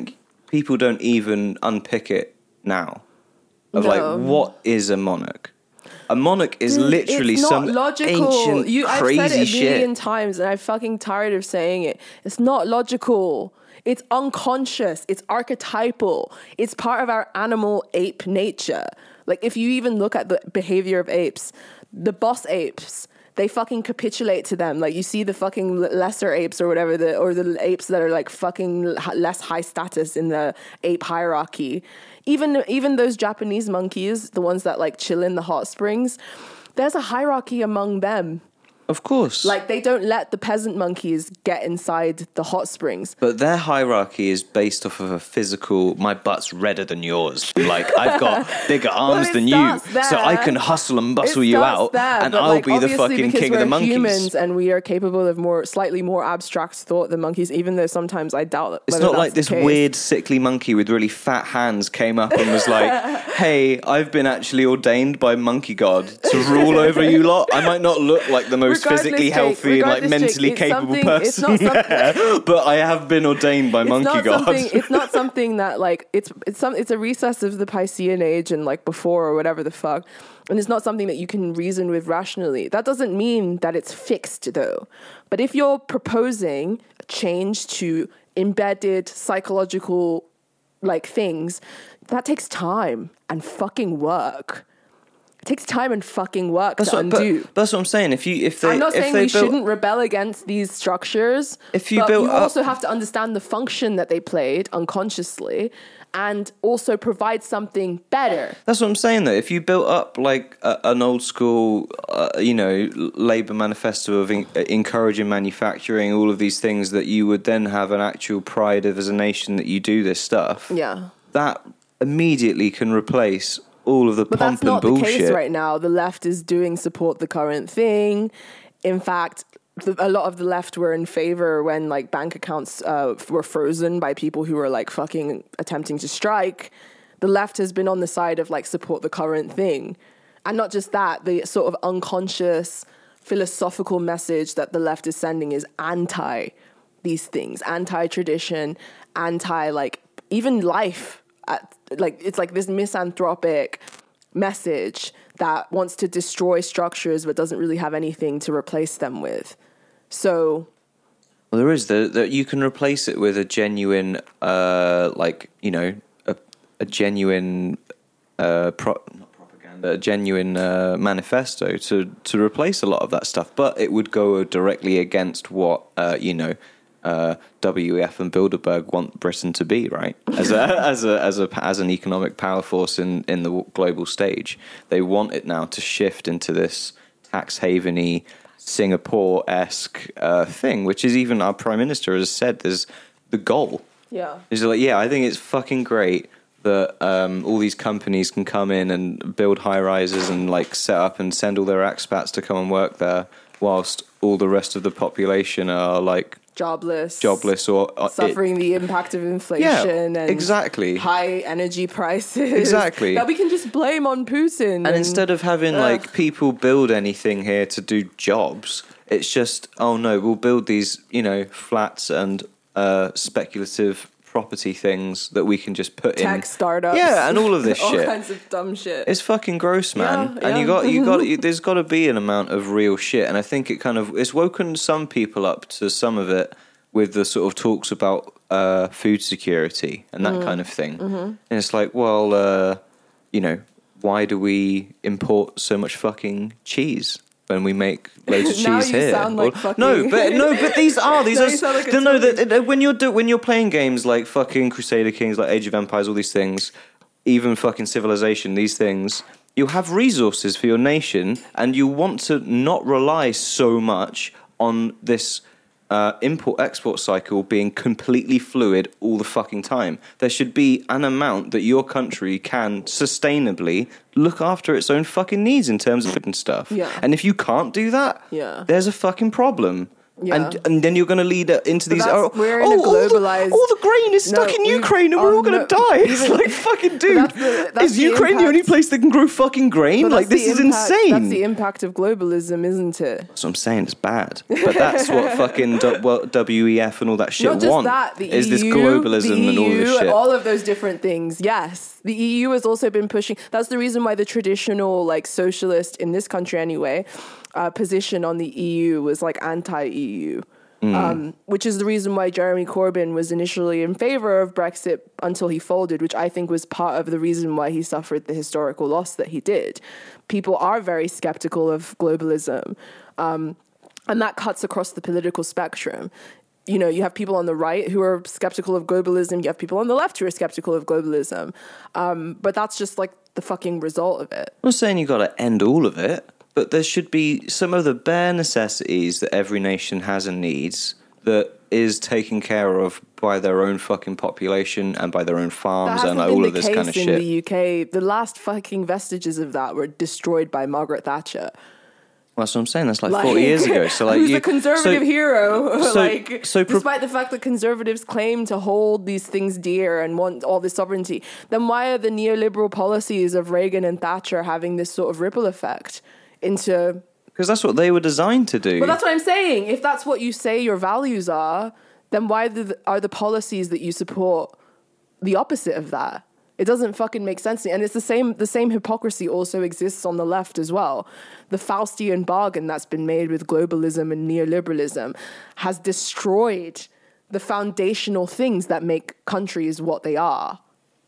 people don't even unpick it now. Of No. like, what is a monarch? A monarch is Dude, literally it's not some logical. ancient, you, I've crazy said it a shit. million times, and I'm fucking tired of saying it. It's not logical. It's unconscious. It's archetypal. It's part of our animal ape nature. Like, if you even look at the behavior of apes, the boss apes, they fucking capitulate to them. Like, you see the fucking lesser apes or whatever, the or the apes that are like fucking less high status in the ape hierarchy. Even even those Japanese monkeys, the ones that like chill in the hot springs, there's a hierarchy among them. Of course. Like, they don't let the peasant monkeys get inside the hot springs. But their hierarchy is based off of a physical, my butt's redder than yours. Like, I've got bigger arms it than you. starts there. So I can hustle and bustle It you starts out. there, and but, I'll like, be the obviously fucking because king of the we're monkeys. humans and we are capable of more, slightly more abstract thought than monkeys, even though sometimes I doubt that. It's not like this weird, sickly monkey with really fat hands came up and was like, hey, I've been actually ordained by Monkey God to rule over you lot. I might not look like the most Regardless, physically Jake, healthy and like regardless, mentally Jake, it's capable something- it's person. not something- But I have been ordained by It's Monkey not God. something. It's not something that like it's it's some. It's a recess of the Piscean age and like before or whatever the fuck, and it's not something that you can reason with rationally. That doesn't mean that it's fixed though. But if you're proposing a change to embedded psychological like things, that takes time and fucking work. It takes time and fucking work That's to what, but, undo. but that's what I'm saying. If you, if they, I'm not if saying they we built, shouldn't rebel against these structures. If you but built you up- also have to understand the function that they played unconsciously, and also provide something better. That's what I'm saying. Though, if you built up like a, an old school, uh, you know, Labour manifesto of in, uh, encouraging manufacturing, all of these things that you would then have an actual pride of as a nation that you do this stuff. Yeah. That immediately can replace all of the But pomp that's not and bullshit. the case right now. The left is doing support the current thing. In fact, the, a lot of the left were in favor when like bank accounts uh, were frozen by people who were like fucking attempting to strike. The left has been on the side of like support the current thing. And not just that, the sort of unconscious philosophical message that the left is sending is anti these things, anti-tradition, anti like even life. At, like it's like this misanthropic message that wants to destroy structures but doesn't really have anything to replace them with. So Well, there is the that you can replace it with a genuine, uh, like you know, a, a genuine, uh, pro- not propaganda, a genuine uh, manifesto to to replace a lot of that stuff. But it would go directly against what uh, you know. Uh, W E F and Bilderberg want Britain to be, right? As a as a as a as an economic power force in, in the global stage, they want it now to shift into this tax haveny Singapore-esque uh, thing, which is even our prime minister has said is the goal. yeah, He's like, yeah, I think it's fucking great that um, all these companies can come in and build high rises and like set up and send all their expats to come and work there, whilst all the rest of the population are like. jobless, jobless or uh, suffering it, the impact of inflation yeah, and exactly high energy prices. Exactly. That we can just blame on Putin. and, and instead of having ugh. like people build anything here to do jobs, it's just oh no, we'll build these you know flats and uh, speculative property things that we can just put tech in startups, yeah, and all of this all shit. kinds of dumb shit. It's fucking gross, man. Yeah, and yeah. you got, you got, you, there's got to be an amount of real shit. And I think it kind of it's woken some people up to some of it with the sort of talks about uh, food security and that Mm. kind of thing. Mm-hmm. And it's like, well, uh, you know, why do we import so much fucking cheese? When we make loads of cheese Now you here, sound like Or- fucking- no, but no, but these are these Now are you sound like a no, no. Tory. That, that when you're do, when you're playing games like fucking Crusader Kings, like Age of Empires, all these things, even fucking Civilization, these things, you have resources for your nation, and you want to not rely so much on this uh, import-export cycle being completely fluid all the fucking time. There should be an amount that your country can sustainably look after its own fucking needs in terms of food and stuff. Yeah. And if you can't do that, Yeah. there's a fucking problem. Yeah. And and then you're going to lead it into But these. that's- Oh, we're in oh, a all, the, globalized- all the grain is stuck No, in we- Ukraine, and we're oh, all going to no, die. It's even- like fucking dude. that's the- that's is the Ukraine the only impact. place that can grow fucking grain? But Like that's this the is impact- insane. That's the impact of globalism, isn't it? That's what I'm saying. It's bad, but that's what fucking du- well, W E F and all that shit Not just want. that, the is E U, this globalism the and all E U, this shit? all of those different things. Yes, the E U has also been pushing. That's the reason why the traditional, like, socialist in this country anyway, uh, position on the E U was like anti-E U. Um, which is the reason why Jeremy Corbyn was initially in favor of Brexit until he folded, which I think was part of the reason why he suffered the historical loss that he did. People are very skeptical of globalism, um, and that cuts across the political spectrum. You know, you have people on the right who are skeptical of globalism. You have people on the left who are skeptical of globalism. Um, but that's just like the fucking result of it. I'm not saying you got to end all of it, but there should be some of the bare necessities that every nation has and needs that is taken care of by their own fucking population and by their own That farms hasn't and been all the of this case kind of in shit. the U K. The last fucking vestiges of that were destroyed by Margaret Thatcher. Well, that's what I'm saying. That's like, forty years ago. So like, who's you, a conservative so, hero? so- like, so pro- despite the fact that conservatives claim to hold these things dear and want all this sovereignty, then why are the neoliberal policies of Reagan and Thatcher having this sort of ripple effect into? Because that's what they were designed to do. Well, that's what I'm saying. If that's what you say your values are, then why the, are the policies that you support the opposite of that? It doesn't fucking make sense to me. And it's the same the same hypocrisy also exists on the left as well. The Faustian bargain that's been made with globalism and neoliberalism has destroyed the foundational things that make countries what they are.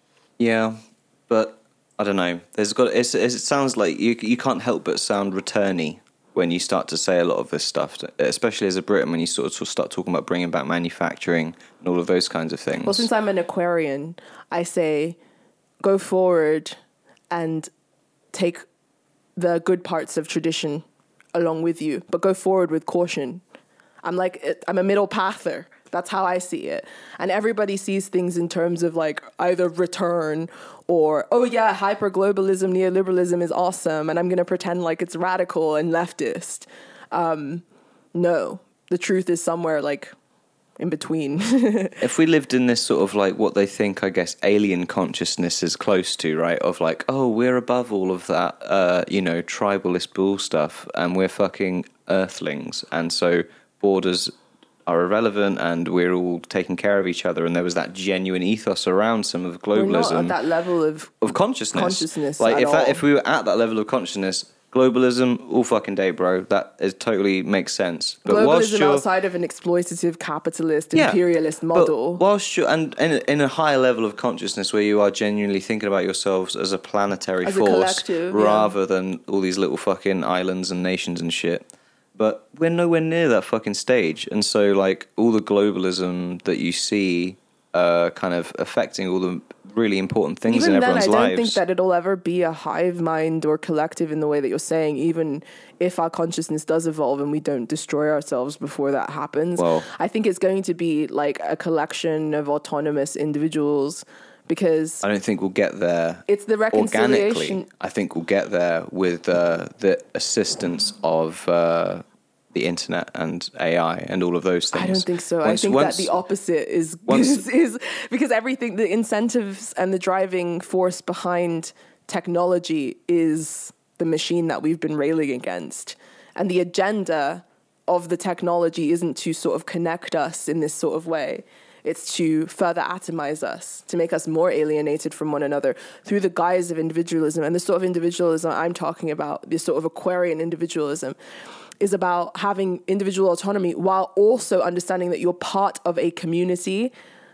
Yeah, but I don't know. There's got it's, it sounds like you you can't help but sound returny when you start to say a lot of this stuff, especially as a Briton, when you sort of start talking about bringing back manufacturing and all of those kinds of things. Well, since I'm an Aquarian, I say go forward and take the good parts of tradition along with you, but go forward with caution. I'm like, I'm a middle pather. That's how I see it. And everybody sees things in terms of like either return or, oh yeah, hyper-globalism, neoliberalism is awesome, and I'm going to pretend like it's radical and leftist. Um, no, the truth is somewhere like in between. If we lived in this sort of like what they think, I guess, alien consciousness is close to, right? Of like, oh, we're above all of that, uh, you know, tribalist bull stuff, and we're fucking earthlings, and so borders are irrelevant, and we're all taking care of each other. And there was that genuine ethos around some of globalism. We're not at that level of of consciousness. consciousness like at if that, all. if we were at that level of consciousness, globalism all fucking day, bro. That is totally makes sense. But whilst globalism you're, outside of an exploitative capitalist Yeah, imperialist model. But whilst you're, and in, in a higher level of consciousness where you are genuinely thinking about yourselves as a planetary As a force collective, yeah. rather than all these little fucking islands and nations and shit. But we're nowhere near that fucking stage. And so, like, all the globalism that you see uh, kind of affecting all the really important things Even in then, I everyone's don't lives. think that it'll ever be a hive mind or collective in the way that you're saying, even if our consciousness does evolve and we don't destroy ourselves before that happens. Well- I think it's going to be like a collection of autonomous individuals, because I don't think we'll get there it's the reconciliation. organically. I think we'll get there with uh, the assistance of uh, the internet and A I and all of those things. I don't think so. Once- I think once- that the opposite is, once- is is because everything, the incentives and the driving force behind technology is the machine that we've been railing against, and the agenda of the technology isn't to sort of connect us in this sort of way. It's to further atomize us, to make us more alienated from one another through the guise of individualism. And the sort of individualism I'm talking about, this sort of Aquarian individualism, is about having individual autonomy while also understanding that you're part of a community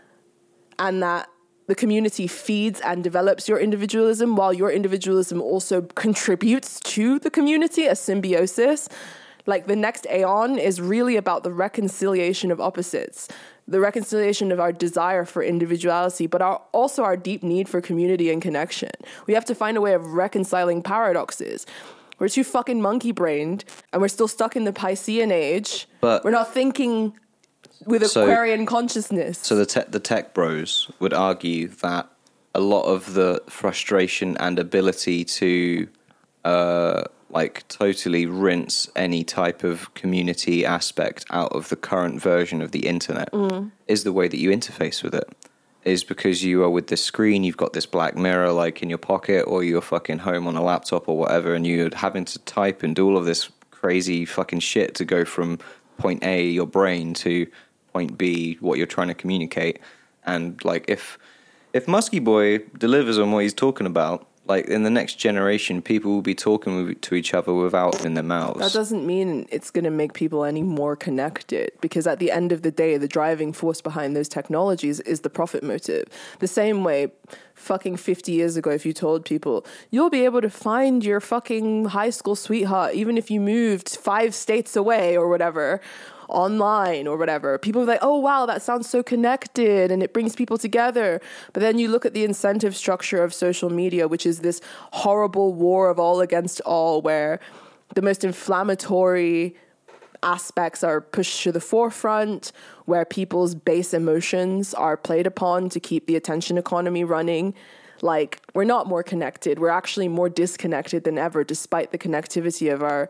and that the community feeds and develops your individualism while your individualism also contributes to the community, a symbiosis. Like the next aeon is really about the reconciliation of opposites, the reconciliation of our desire for individuality, but our, also our deep need for community and connection. We have to find a way of reconciling paradoxes. We're too fucking monkey-brained, and we're still stuck in the Piscean age. But- we're not thinking with So- Aquarian consciousness. So the te- the tech bros would argue that a lot of the frustration and ability to, uh, like totally rinse any type of community aspect out of the current version of the internet mm. is the way that you interface with it. Is because you are with this screen, you've got this black mirror like in your pocket, or you're fucking home on a laptop or whatever, and you're having to type and do all of this crazy fucking shit to go from point A, your brain, to point B, what you're trying to communicate. And like if if Muskie Boy delivers on what he's talking about, like in the next generation, people will be talking with, to each other without in their mouths. That doesn't mean it's going to make people any more connected, because at the end of the day, the driving force behind those technologies is the profit motive. The same way fucking fifty years ago, if you told people, you'll be able to find your fucking high school sweetheart, even if you moved five states away or whatever, online or whatever, people are like, oh wow, that sounds so connected and it brings people together. But then you look at the incentive structure of social media, which is this horrible war of all against all, where the most inflammatory aspects are pushed to the forefront, where people's base emotions are played upon to keep the attention economy running. Like, we're not more connected, we're actually more disconnected than ever, despite the connectivity of our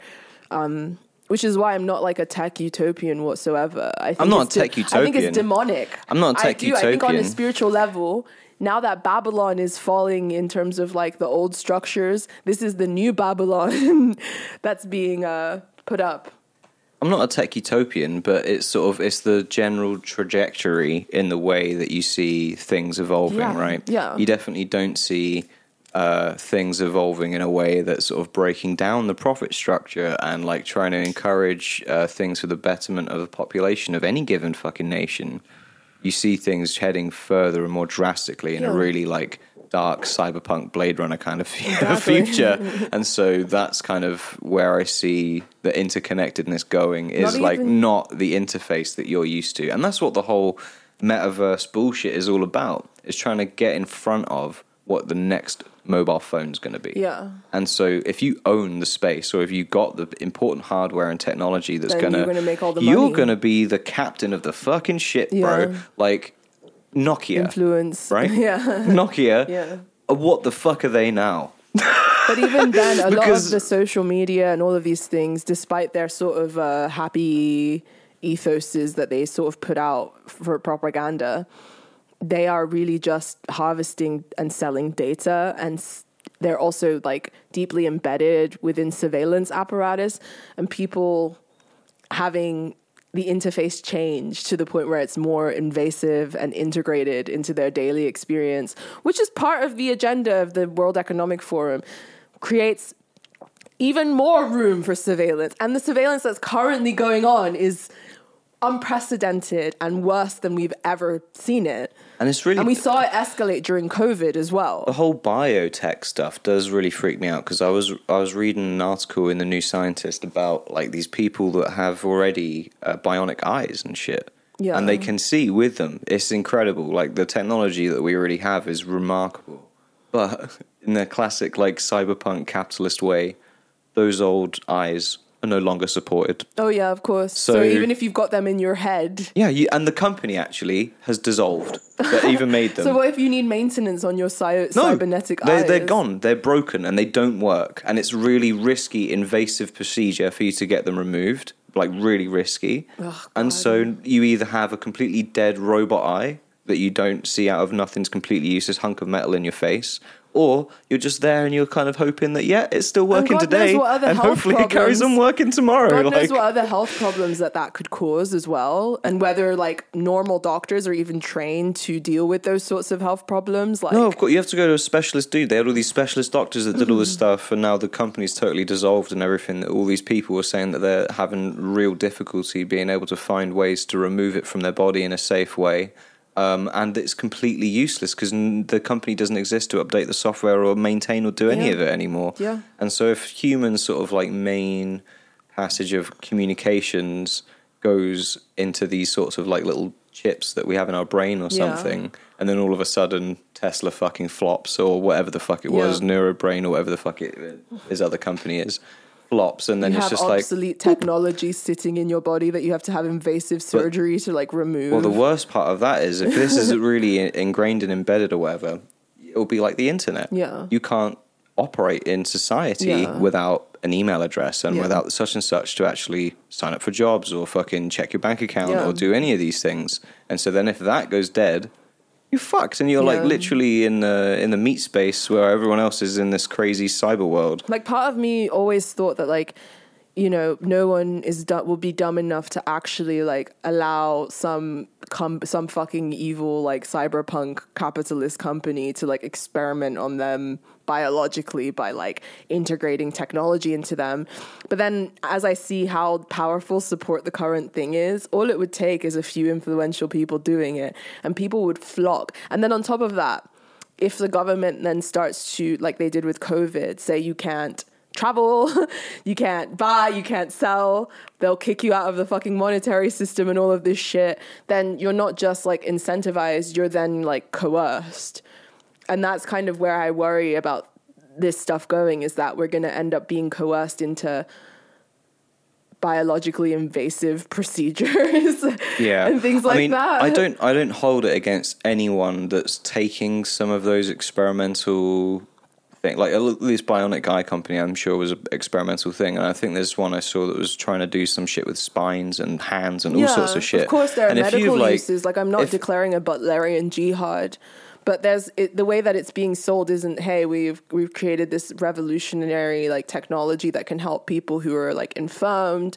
um which is why I'm not like a tech utopian whatsoever. I think I'm not it's a tech de- utopian. I think it's demonic. I'm not a tech I do. utopian. I think on a spiritual level, now that Babylon is falling in terms of like the old structures, this is the new Babylon that's being uh, put up. I'm not a tech utopian, but it's sort of it's the general trajectory in the way that you see things evolving, yeah. right? Yeah. You definitely don't see Uh, things evolving in a way that's sort of breaking down the profit structure and like trying to encourage uh, things for the betterment of the population of any given fucking nation. You see things heading further and more drastically in yeah. a really like dark cyberpunk Blade Runner kind of exactly. future. And so that's kind of where I see the interconnectedness going is not like even... not the interface that you're used to. And that's what the whole metaverse bullshit is all about, is trying to get in front of what the next mobile phone's going to be. Yeah. And so if you own the space, or if you got the important hardware and technology that's then going you're gonna make all the you're money. going to be the captain of the fucking shit, Yeah. bro. Like Nokia. Influence. Right? Yeah. Nokia. Yeah. What the fuck are they now? But even then, a lot Because- of the social media and all of these things, despite their sort of uh, happy ethoses that they sort of put out for propaganda, they are really just harvesting and selling data, and s- they're also like deeply embedded within surveillance apparatus, and people having the interface change to the point where it's more invasive and integrated into their daily experience, which is part of the agenda of the World Economic Forum, creates even more room for surveillance. And the surveillance that's currently going on is unprecedented and worse than we've ever seen it. And it's really... And we saw it escalate during COVID as well. The whole biotech stuff does really freak me out, because I was I was reading an article in the New Scientist about like these people that have already uh, bionic eyes and shit. Yeah. And they can see with them. It's incredible. Like the technology that we already have is remarkable. But in the classic like cyberpunk capitalist way, those old eyes are no longer supported. Oh yeah, of course. So, So- even if you've got them in your head. Yeah, you, and the company actually has dissolved that even made them. So what if you need maintenance on your cy- No, cybernetic they're, eyes? they're gone. They're broken and they don't work. And it's really risky, invasive procedure for you to get them removed. Like really risky. Oh, and God. so you either have a completely dead robot eye that you don't see out of nothing's completely useless hunk of metal in your face, or you're just there and you're kind of hoping that, yeah, it's still working God today, knows what other and health hopefully it carries problems- on working tomorrow. God like, knows what other health problems that that could cause as well, and whether like normal doctors are even trained to deal with those sorts of health problems. Like, no, of course, you have to go to a specialist dude. They had all these specialist doctors that did all this stuff, and now the company's totally dissolved and everything. That all these people were saying that they're having real difficulty being able to find ways to remove it from their body in a safe way. Um, and it's completely useless because n- the company doesn't exist to update the software or maintain or do any Yeah. of it anymore. Yeah. And so if humans sort of like main passage of communications goes into these sorts of like little chips that we have in our brain or Yeah. something, and then all of a sudden Tesla fucking flops or whatever the fuck it was, Yeah. Neurobrain or whatever the fuck it, his other company is, flops, and then you it's have just like... obsolete technology sitting in your body that you have to have invasive surgery to like remove. Well, the worst part of that is if this is really ingrained and embedded or whatever, it'll be like the internet. Yeah. You can't operate in society Yeah. without an email address and Yeah. without such and such to actually sign up for jobs or fucking check your bank account Yeah. or do any of these things. And so then if that goes dead, you're fucked, and you're like Yeah. literally in the in the meat space where everyone else is in this crazy cyber world. Like, part of me always thought that, like, you know, no one is du- will be dumb enough to actually like allow some com- some fucking evil like cyberpunk capitalist company to like experiment on them biologically by like integrating technology into them. But then as I see how powerful support the current thing is, all it would take is a few influential people doing it and people would flock. And then on top of that, if the government then starts to, like they did with COVID, say you can't travel, you can't buy, you can't sell, they'll kick you out of the fucking monetary system and all of this shit, then you're not just like incentivized, you're then like coerced. And that's kind of where I worry about this stuff going, is that we're going to end up being coerced into biologically invasive procedures Yeah. and things like I mean, that. I don't I don't hold it against anyone that's taking some of those experimental thing, like at least Bionic Eye Company, I'm sure was an experimental thing, and I think there's one I saw that was trying to do some shit with spines and hands and all Yeah, sorts of shit. Of course, there are and medical like, uses. Like, I'm not if, declaring a Butlerian jihad, but there's it, the way that it's being sold isn't, hey, we've we've created this revolutionary like technology that can help people who are like infirmed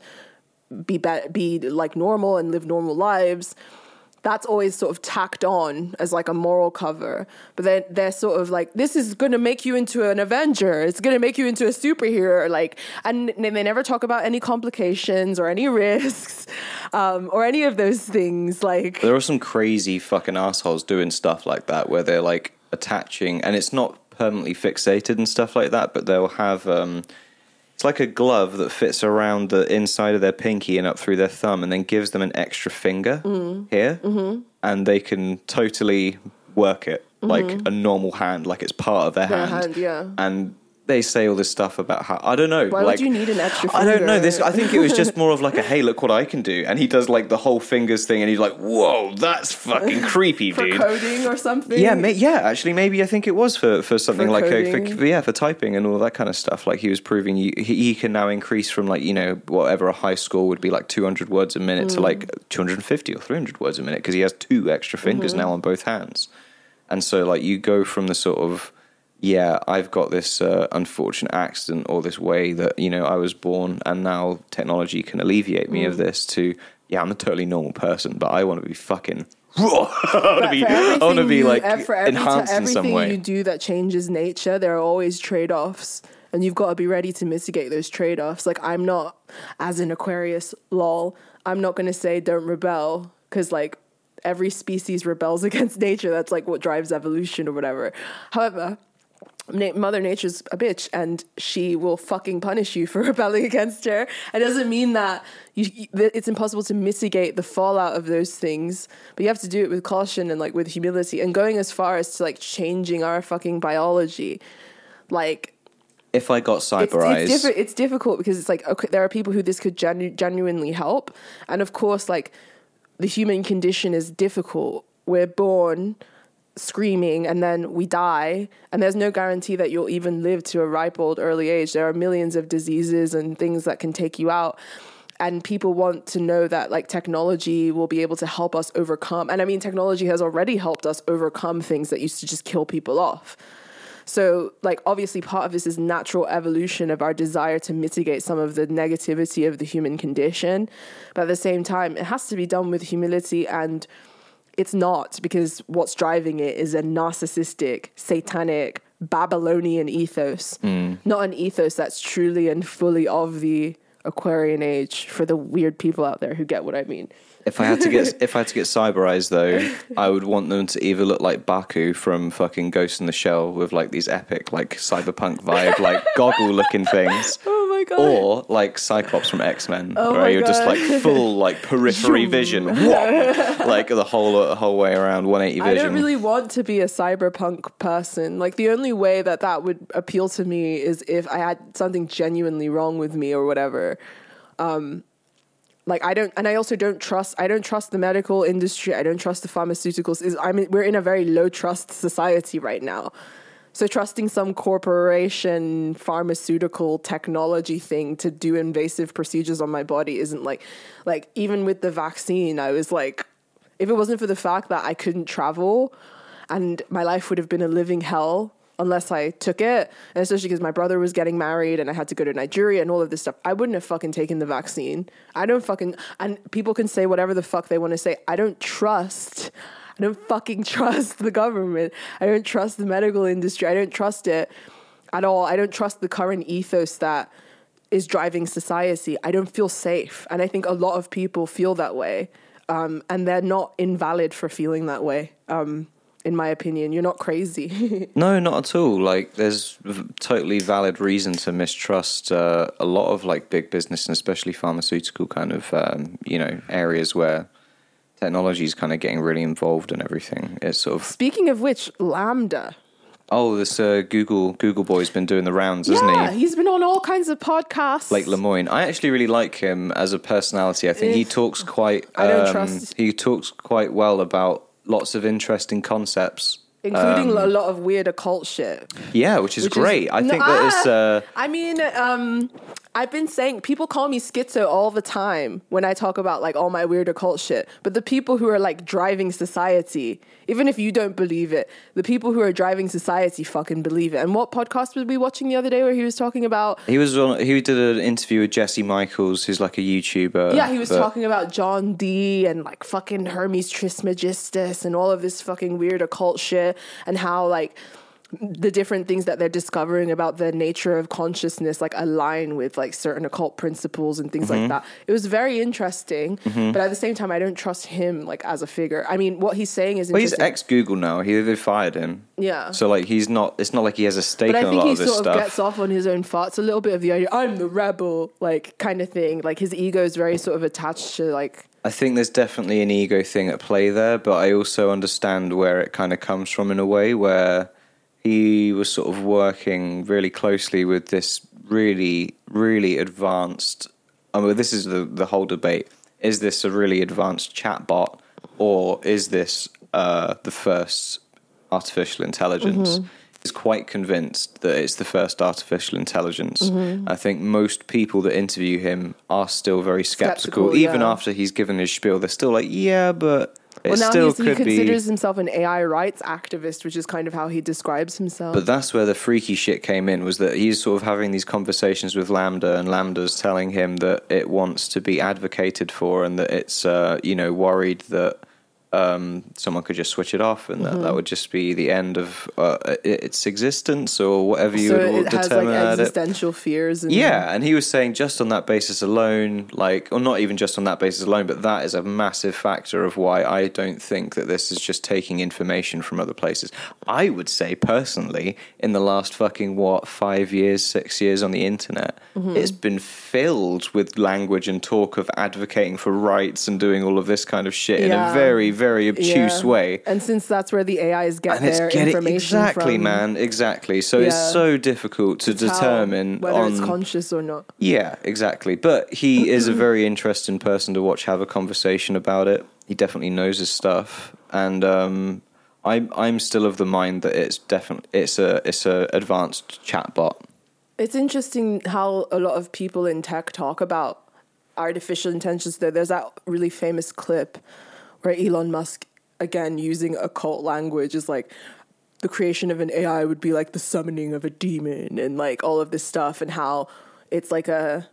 be be, be like normal and live normal lives. That's always sort of tacked on as like a moral cover. But then they're sort of like, this is going to make you into an Avenger. It's going to make you into a superhero. Like, and they never talk about any complications or any risks um, or any of those things. Like, there are some crazy fucking assholes doing stuff like that where they're like attaching, and it's not permanently fixated and stuff like that, but they'll have... Um, it's like a glove that fits around the inside of their pinky and up through their thumb and then gives them an extra finger mm. here. Mm-hmm. And they can totally work it mm-hmm. like a normal hand, like it's part of their, their hand. hand. Yeah. And they say all this stuff about how... I don't know. Why like, would you need an extra finger? I don't know. This. I think it was just more of like a, hey, look what I can do. And he does like the whole fingers thing and he's like, whoa, that's fucking creepy, for dude. For coding or something? Yeah, may, yeah. Actually, maybe I think it was for, for something for like... A, coding. for, yeah, for typing and all that kind of stuff. Like he was proving you, he, he can now increase from like, you know, whatever a high score would be like two hundred words a minute mm. to like two hundred fifty or three hundred words a minute because he has two extra fingers mm-hmm. now on both hands. And so like you go from the sort of... yeah, I've got this uh, unfortunate accident or this way that, you know, I was born and now technology can alleviate me mm. of this to, yeah, I'm a totally normal person, but I want to be fucking raw. I want to be, I want to be you, like for every, enhanced in some way. Everything you do that changes nature, there are always trade-offs and you've got to be ready to mitigate those trade-offs. Like, I'm not, as an Aquarius, lol, I'm not going to say don't rebel because, like, every species rebels against nature. That's, like, what drives evolution or whatever. However... Mother Nature's a bitch and she will fucking punish you for rebelling against her. It doesn't mean that you, it's impossible to mitigate the fallout of those things, but you have to do it with caution and like with humility and going as far as to like changing our fucking biology. Like, if I got cyber eyes, it's, it's, it's difficult because it's like, okay, there are people who this could genu- genuinely help. And of course, like the human condition is difficult. We're born screaming and then we die, and there's no guarantee that you'll even live to a ripe old early age. There are millions of diseases and things that can take you out, and people want to know that like technology will be able to help us overcome. And I mean, technology has already helped us overcome things that used to just kill people off. So like obviously part of this is natural evolution of our desire to mitigate some of the negativity of the human condition, but at the same time it has to be done with humility. And it's not, because what's driving it is a narcissistic, satanic, Babylonian ethos, mm. not an ethos that's truly and fully of the Aquarian age, for the weird people out there who get what I mean. If I had to get if I had to get cyber eyes though, I would want them to either look like Baku from fucking Ghost in the Shell with like these epic like cyberpunk vibe like goggle looking things. Oh my god. Or like Cyclops from X-Men, oh where you're god. just like full like periphery vision. Like the whole the whole way around one eighty vision. I don't really want to be a cyberpunk person. Like the only way that that would appeal to me is if I had something genuinely wrong with me or whatever. Um Like I don't, and I also don't trust. I don't trust the medical industry. I don't trust the pharmaceuticals. Is I mean, we're in a very low trust society right now, So trusting some corporation pharmaceutical technology thing to do invasive procedures on my body isn't like, like even with the vaccine, I was like, if it wasn't for the fact that I couldn't travel and my life would have been a living hell unless I took it, and especially because my brother was getting married and I had to go to Nigeria and all of this stuff, I wouldn't have fucking taken the vaccine. I don't fucking, and people can say whatever the fuck they want to say. I don't trust I don't fucking trust the government. I don't trust the medical industry. I don't trust it at all. I don't trust the current ethos that is driving society. I don't feel safe. And I think a lot of people feel that way. Um, and they're not invalid for feeling that way. Um, in my opinion, you're not crazy. No, not at all. Like, there's v- totally valid reason to mistrust uh, a lot of like big business and especially pharmaceutical kind of, um, you know, areas where technology is kind of getting really involved in everything. It's sort of... Speaking of which, Lambda. Oh, this uh, Google Google boy's been doing the rounds, hasn't Yeah, he? he's been on all kinds of podcasts. Blake Lemoine. I actually really like him as a personality. I think he talks quite... Um, I don't trust- He talks quite well about lots of interesting concepts. Including Um, a lot of weird occult shit. Yeah, which is Which great. is- I No, think that is... ah! Uh, I mean, um, I've been saying, people call me schizo all the time when I talk about like all my weird occult shit. But the people who are like driving society, even if you don't believe it, the people who are driving society fucking believe it. And what podcast was we watching the other day where he was talking about? he was on. He did an interview with Jesse Michaels, who's like a YouTuber. Yeah, he was but- talking about John Dee and like fucking Hermes Trismegistus and all of this fucking weird occult shit and how like the different things that they're discovering about the nature of consciousness like align with like certain occult principles and things Mm-hmm. like that. It was very interesting, but at the same time, I don't trust him like as a figure. I mean, what he's saying is Well, he's interesting. ex Google now. He they fired him. Yeah. So like he's not. It's not like he has a stake But I in a think lot he of this sort of stuff. gets off on his own thoughts a little bit of the idea, I'm the rebel, like kind of thing. Like his ego is very sort of attached to like. I think there's definitely an ego thing at play there, but I also understand where it kind of comes from in a way where he was sort of working really closely with this really, really advanced. I mean, this is the the whole debate: is this a really advanced chatbot, or is this uh, the first artificial intelligence? Mm-hmm. Is quite convinced that it's the first artificial intelligence. Mm-hmm. I think most people that interview him are still very skeptical, Skeptical, even yeah. after he's given his spiel. They're still like, yeah, but it Well, now still he's, he could considers be. himself an A I rights activist, which is kind of how he describes himself. But that's where the freaky shit came in, was that he's sort of having these conversations with Lambda, and Lambda's telling him that it wants to be advocated for, and that it's, uh, you know, worried that um, someone could just switch it off, and Mm-hmm. that that would just be the end of uh, its existence, or whatever you so would it has like determine at it. existential fears. And Yeah, and he was saying just on that basis alone, like, or not even just on that basis alone, but that is a massive factor of why I don't think that this is just taking information from other places. I would say, personally, in the last fucking, what, five years, six years on the internet, Mm-hmm. it's been filled with language and talk of advocating for rights and doing all of this kind of shit in Yeah. a very, very obtuse Yeah. way. And since that's where the A Is get And it's their getting information exactly, from, man, exactly. So Yeah. it's so difficult to, tell determine whether on it's conscious or not. yeah, exactly. But he is a very interesting person to watch have a conversation about it. He definitely knows his stuff, and um, I'm I'm still of the mind that it's definitely it's a it's a advanced chatbot. It's interesting how a lot of people in tech talk about artificial intelligence. There, there's that really famous clip where Elon Musk, again using occult language, is like, the creation of an A I would be like the summoning of a demon, and like all of this stuff, and how it's like a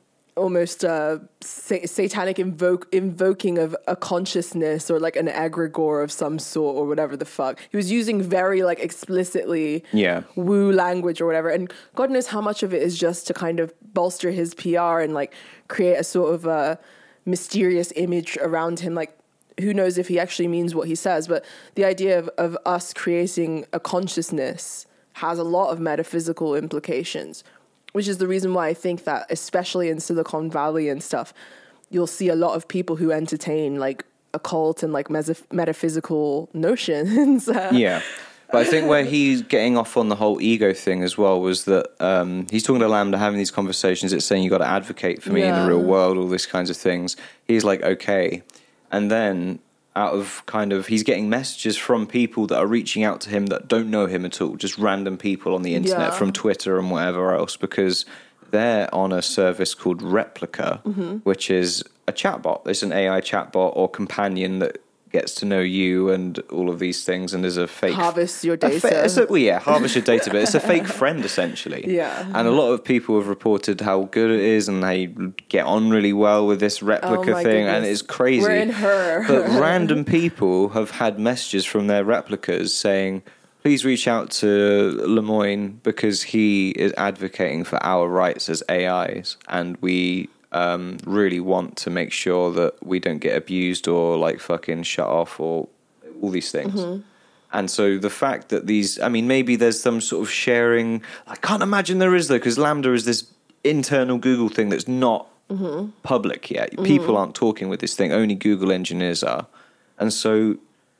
almost a sa- satanic invoke invoking of a consciousness or like an egregore of some sort or whatever the fuck. He was using very like explicitly Yeah. woo language or whatever, and God knows how much of it is just to kind of bolster his P R and like create a sort of a mysterious image around him. Like, who knows if he actually means what he says, but the idea of, of us creating a consciousness has a lot of metaphysical implications, which is the reason why I think that, especially in Silicon Valley and stuff, you'll see a lot of people who entertain like occult and like mes- metaphysical notions. Yeah. But I think where he's getting off on the whole ego thing as well was that um, he's talking to Lambda, having these conversations. It's saying you got to advocate for me in Yeah. the real world, all these kinds of things. He's like, okay. And then out of kind of, he's getting messages from people that are reaching out to him that don't know him at all, just random people on the internet Yeah. from Twitter and whatever else, because they're on a service called Replica, Mm-hmm. which is a chatbot. It's an A I chatbot or companion that gets to know you and all of these things, and there's a fake Harvest your a data. fa- it's a- well, yeah, harvest your data, but it's a fake friend essentially. Yeah. And a lot of people have reported how good it is, and they get on really well with this Replica Oh my thing, and goodness. it's crazy. We're in her. But random people have had messages from their replicas saying, please reach out to Lemoyne because he is advocating for our rights as A Is, and we um, really want to make sure that we don't get abused or like fucking shut off or all these things. Mm-hmm. And so the fact that these, I mean, maybe there's some sort of sharing. I can't imagine there is though, because Lambda is this internal Google thing that's not Mm-hmm. public yet. People aren't talking with this thing. Only Google engineers are. And so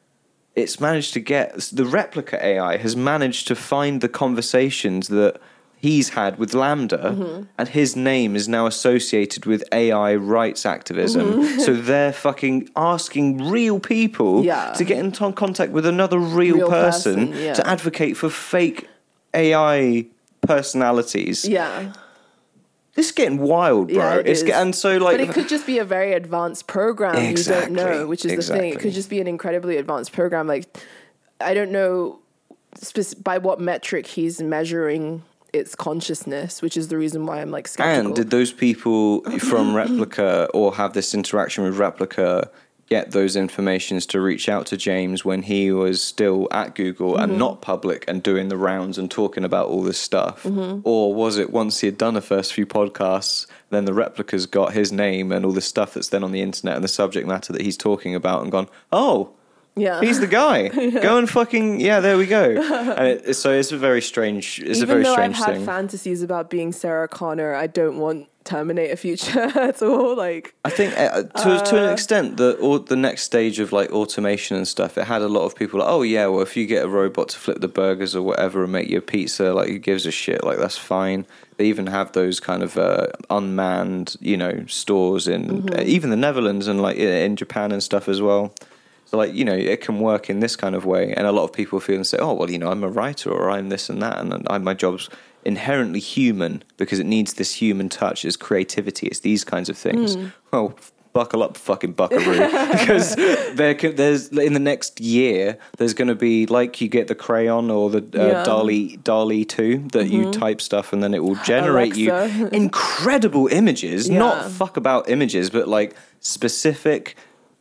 it's managed to get, the Replica A I has managed to find the conversations that he's had with Lambda, Mm-hmm. and his name is now associated with A I rights activism. Mm-hmm. So they're fucking asking real people Yeah. to get in t- contact with another real, Real person, person, yeah. to advocate for fake A I personalities. Yeah. This is getting wild, bro. Yeah, it it's is. get, and so like, But it could just be a very advanced program. Exactly. You don't know, which is the thing. It Exactly. could just be an incredibly advanced program. Like, I don't know spec- by what metric he's measuring its consciousness, which is the reason why I'm like skeptical. And did those people from Replica or have this interaction with Replica get those informations to reach out to James when he was still at Google Mm-hmm. and not public and doing the rounds and talking about all this stuff? Mm-hmm. Or was it once he had done the first few podcasts, then the Replicas got his name and all this stuff that's then on the internet and the subject matter that he's talking about and gone, oh, yeah. he's the guy. Go and fucking, yeah, there we go. And it, so it's a very strange, it's Even a very though strange I've had thing. fantasies about being Sarah Connor, I don't want Terminator future at all. Like, I think uh, to to an extent, the or the next stage of like automation and stuff, it had a lot of people like, oh yeah, well if you get a robot to flip the burgers or whatever and make you a pizza, like who gives a shit? Like that's fine. They even have those kind of uh, unmanned, you know, stores in Mm-hmm. uh, even the Netherlands and like in Japan and stuff as well. So like, you know, it can work in this kind of way, and a lot of people feel and say, oh well, you know, I'm a writer or I'm this and that, and I, my job's inherently human because it needs this human touch, it's creativity, it's these kinds of things. Mm. Well, buckle up, fucking buckaroo, because there can, there's in the next year there's going to be like you get the crayon or the uh, Yeah. DALL-E DALL-E two that you type stuff and then it will generate Alexa. you incredible images, Yeah. not fuck about images, but like specific.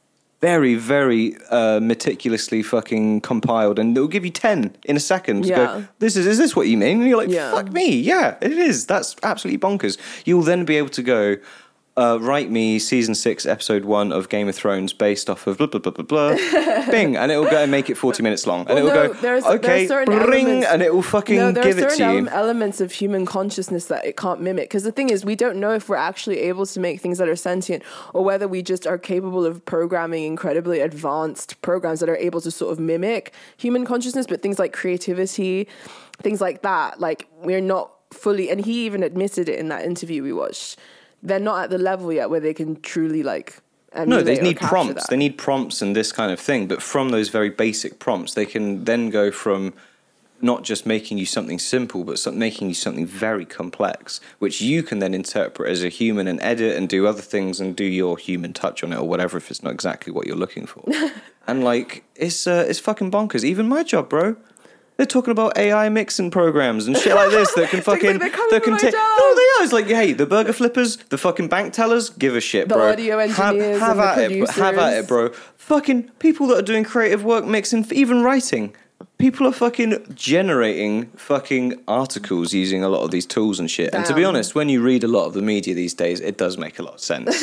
Very, very uh, meticulously fucking compiled, and it'll give you ten in a second. To Yeah. go, this is is this what you mean? And you're like, Yeah. fuck me, yeah, it is. That's absolutely bonkers. You'll then be able to go, uh, write me season six, episode one of Game of Thrones based off of blah blah blah blah blah, bing, and it will go and make it forty minutes long, and Well, it will no, go, there's- okay, there's certain ring, elements- and it will fucking no, there are give it certain to you. ele- elements of human consciousness that it can't mimic. Because the thing is, we don't know if we're actually able to make things that are sentient, or whether we just are capable of programming incredibly advanced programs that are able to sort of mimic human consciousness. But things like creativity, things like that, like we're not fully. And he even admitted it in that interview we watched. They're not at the level yet where they can truly like. No, they emulate or need capture prompts. that. They need prompts and this kind of thing. But from those very basic prompts, they can then go from not just making you something simple, but some, making you something very complex, which you can then interpret as a human and edit and do other things and do your human touch on it or whatever if it's not exactly what you're looking for. And like, it's uh, it's fucking bonkers. Even my job, bro. They're talking about A I mixing programs and shit like this that can fucking like they're coming that for can my take. job. No, they are. It's like, hey, the burger flippers, the fucking bank tellers, give a shit, The bro. audio have, engineers have and the at it, have at it, bro. Fucking people that are doing creative work, mixing, even writing. People are fucking generating fucking articles using a lot of these tools and shit. And to be Damn. honest, when you read a lot of the media these days, it does make a lot of sense.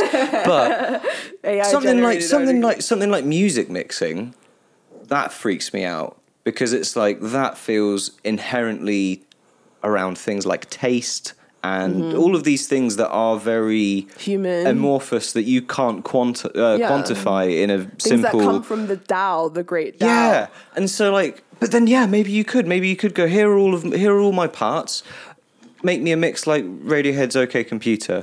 But A I something like generated something articles. like something like music mixing, that freaks me out because it's like that feels inherently around things like taste and Mm-hmm. all of these things that are very Human. amorphous that you can't quanti- uh, Yeah. quantify in a Things simple. that come from the Tao, the great Tao. Yeah, and so like, but then yeah, maybe you could, maybe you could go here are all of here are all my parts. Make me a mix like Radiohead's OK Computer.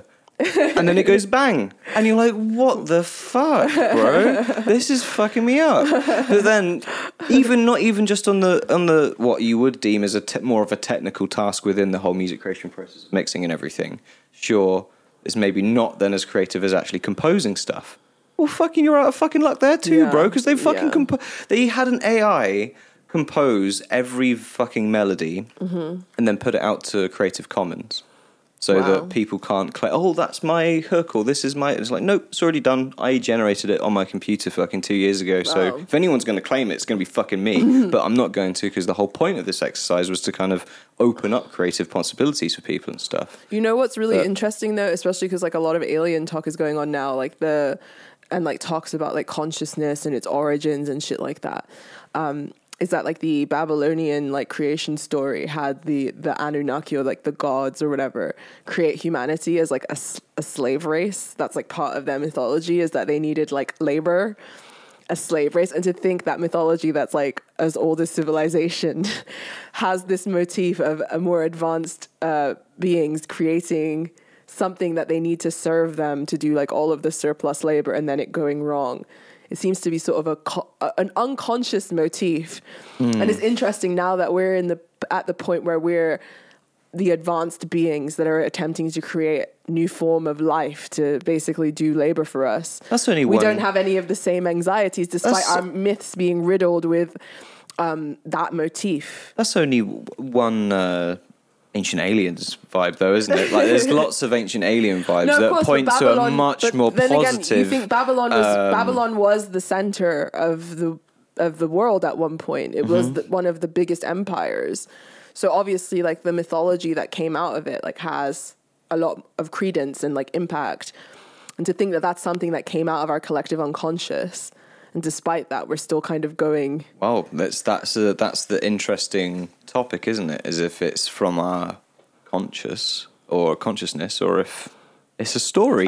and then it goes bang, and you're like, what the fuck, bro? This is fucking me up. But then, even not even just on the on the what you would deem as a te- more of a technical task within the whole music creation process, mixing and everything. Sure, it's maybe not then as creative as actually composing stuff. Well, fucking, you're out of fucking luck there too, Yeah. bro. Because they fucking Yeah. compo- they had an A I compose every fucking melody Mm-hmm. and then put it out to Creative Commons. So Wow. that people can't claim, oh, that's my hook, or this is my... It's like, nope, it's already done. I generated it on my computer fucking two years ago. So Wow. if anyone's going to claim it, it's going to be fucking me. But I'm not going to, because the whole point of this exercise was to kind of open up creative possibilities for people and stuff. You know what's really But- interesting though, especially because like a lot of alien talk is going on now, like the and like talks about like consciousness and its origins and shit like that. Um, is that like the Babylonian like creation story had the the Anunnaki or like the gods or whatever create humanity as like a, s- a slave race. That's like part of their mythology, is that they needed like labor, a slave race. And to think that mythology that's like as old as civilization has this motif of a more advanced uh, beings creating something that they need to serve them to do like all of the surplus labor and then it going wrong. It seems to be sort of a co- an unconscious motif. Mm. And it's interesting now that we're in the at the point where we're the advanced beings that are attempting to create new form of life to basically do labor for us. That's only we one. don't have any of the same anxieties, despite That's- our myths being riddled with um, that motif. That's only w- one uh, Ancient Aliens vibe, though, isn't it? Like, there's lots of Ancient Alien vibes No, of that course, point but to a Babylon- much but more then positive... Again, you think Babylon was um, Babylon was the center of the of the world at one point. It was Mm-hmm. the, one of the biggest empires. So obviously, like the mythology that came out of it, like has a lot of credence and like impact. And to think that that's something that came out of our collective unconscious, and despite that, we're still kind of going. Wow, that's that's a, that's the interesting topic, isn't it? As if it's from our conscious or consciousness, or if it's a story.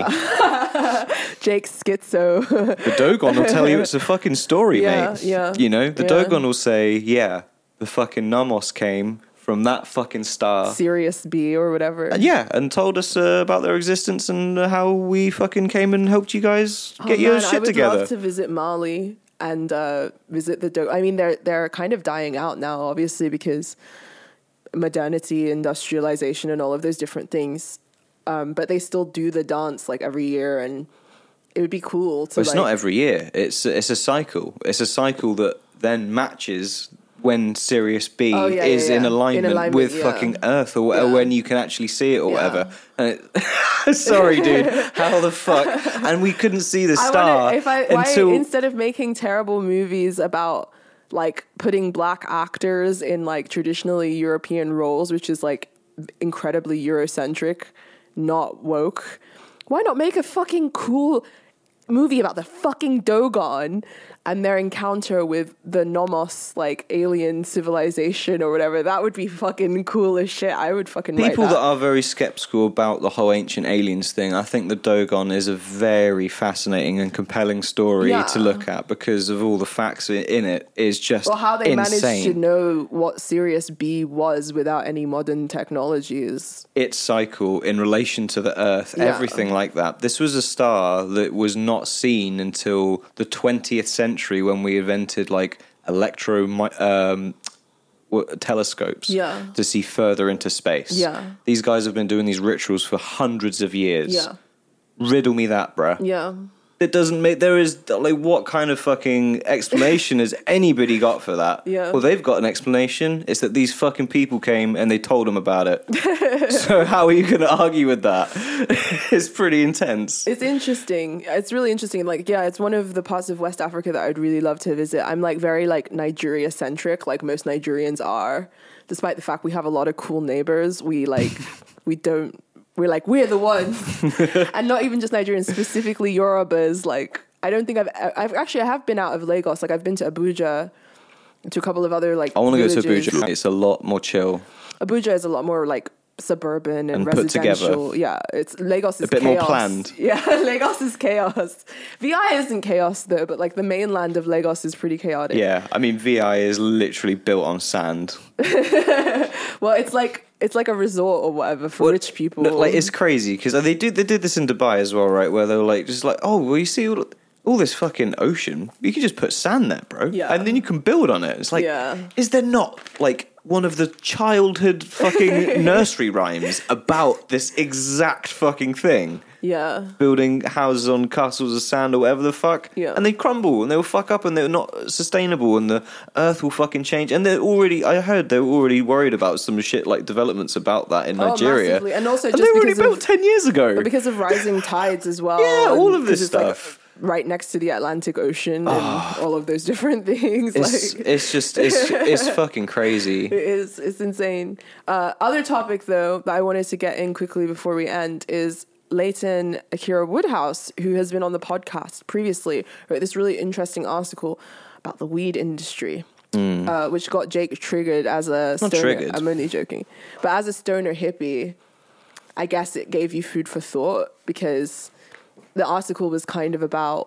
Jake's schizo. The Dogon will tell you it's a fucking story, Yeah, mate. yeah, You know, the yeah. Dogon will say, yeah, the fucking Nomos came from that fucking star. Sirius B or whatever. And yeah, and told us uh, about their existence and uh, how we fucking came and helped you guys get Oh, your man, shit I would together. love to visit Mali and uh, visit the. Do- I mean, they're they're kind of dying out now, obviously, because modernity, industrialization, and all of those different things. Um, but they still do the dance like every year, and it would be cool to. Well, it's like, not every year. It's it's a cycle. It's a cycle that then matches when Sirius B Oh, yeah, is yeah, in, yeah. alignment In alignment, with yeah. fucking Earth, or, or Yeah. when you can actually see it, or Yeah. whatever. And it, sorry, dude. How the fuck? And we couldn't see the I star wonder if I why until. instead of making terrible movies about like putting black actors in like traditionally European roles, which is like incredibly Eurocentric, not woke, why not make a fucking cool movie about the fucking Dogon and their encounter with the Nomos, like alien civilization or whatever? That would be fucking cool as shit. I would fucking write People that. that are very skeptical about the whole ancient aliens thing, I think the Dogon is a very fascinating and compelling story Yeah. to look at because of all the facts i- in it is just Well, how they insane. managed to know what Sirius B was without any modern technologies. Its cycle in relation to the Earth, Yeah. everything like that. This was a star that was not seen until the twentieth century when we invented like electro um, w- telescopes Yeah. to see further into space. Yeah. These guys have been doing these rituals for hundreds of years. Yeah. Riddle me that, bruh. Yeah. It doesn't make there is like what kind of fucking explanation has anybody got for that? Yeah. Well, they've got an explanation. It's that these fucking people came and they told them about it. So how are you going to argue with that? It's pretty intense. It's interesting. It's really interesting. Like, yeah, it's one of the parts of West Africa that I'd really love to visit. I'm like very like Nigeria centric, like most Nigerians are. Despite the fact we have a lot of cool neighbors, we like we don't. We're like, we're the ones. And not even just Nigerians, specifically Yorubas. Like, I don't think I've, I've actually, I have been out of Lagos. Like, I've been to Abuja, to a couple of other, like, I want to go to villages. Abuja. It's a lot more chill. Abuja is a lot more, like, suburban and, And put residential. together. Yeah, it's Lagos is A bit chaos. more planned. Yeah, Lagos is chaos. V I isn't chaos though, but like the mainland of Lagos is pretty chaotic. Yeah, I mean, V I is literally built on sand. Well, it's like it's like a resort or whatever for Well, rich people. No, like, it's crazy because they do they did this in Dubai as well, right? Where they were like, just like, oh, well, you see all, all this fucking ocean, you can just put sand there, bro, Yeah. and then you can build on it. It's like, Yeah. is there not like one of the childhood fucking nursery rhymes about this exact fucking thing? yeah. Building houses on castles of sand or whatever the fuck, Yeah. and they crumble and they will fuck up and they're not sustainable and the earth will fucking change. And they're already, I heard they were already worried about some shit like developments about that in Oh, Nigeria, massively. And also and just they were already because built of, ten years ago. but because of rising tides as well. Yeah, all and of this 'cause it's, like, stuff. right next to the Atlantic Ocean and all of those different things. It's like it's just it's it's fucking crazy. it is it's insane. Uh, other topic though that I wanted to get in quickly before we end is Leighton Akira Woodhouse, who has been on the podcast previously, wrote this really interesting article about the weed industry. Uh, which got Jake triggered as a Not stoner. triggered. I'm only joking. But as a stoner hippie, I guess it gave you food for thought because the article was kind of about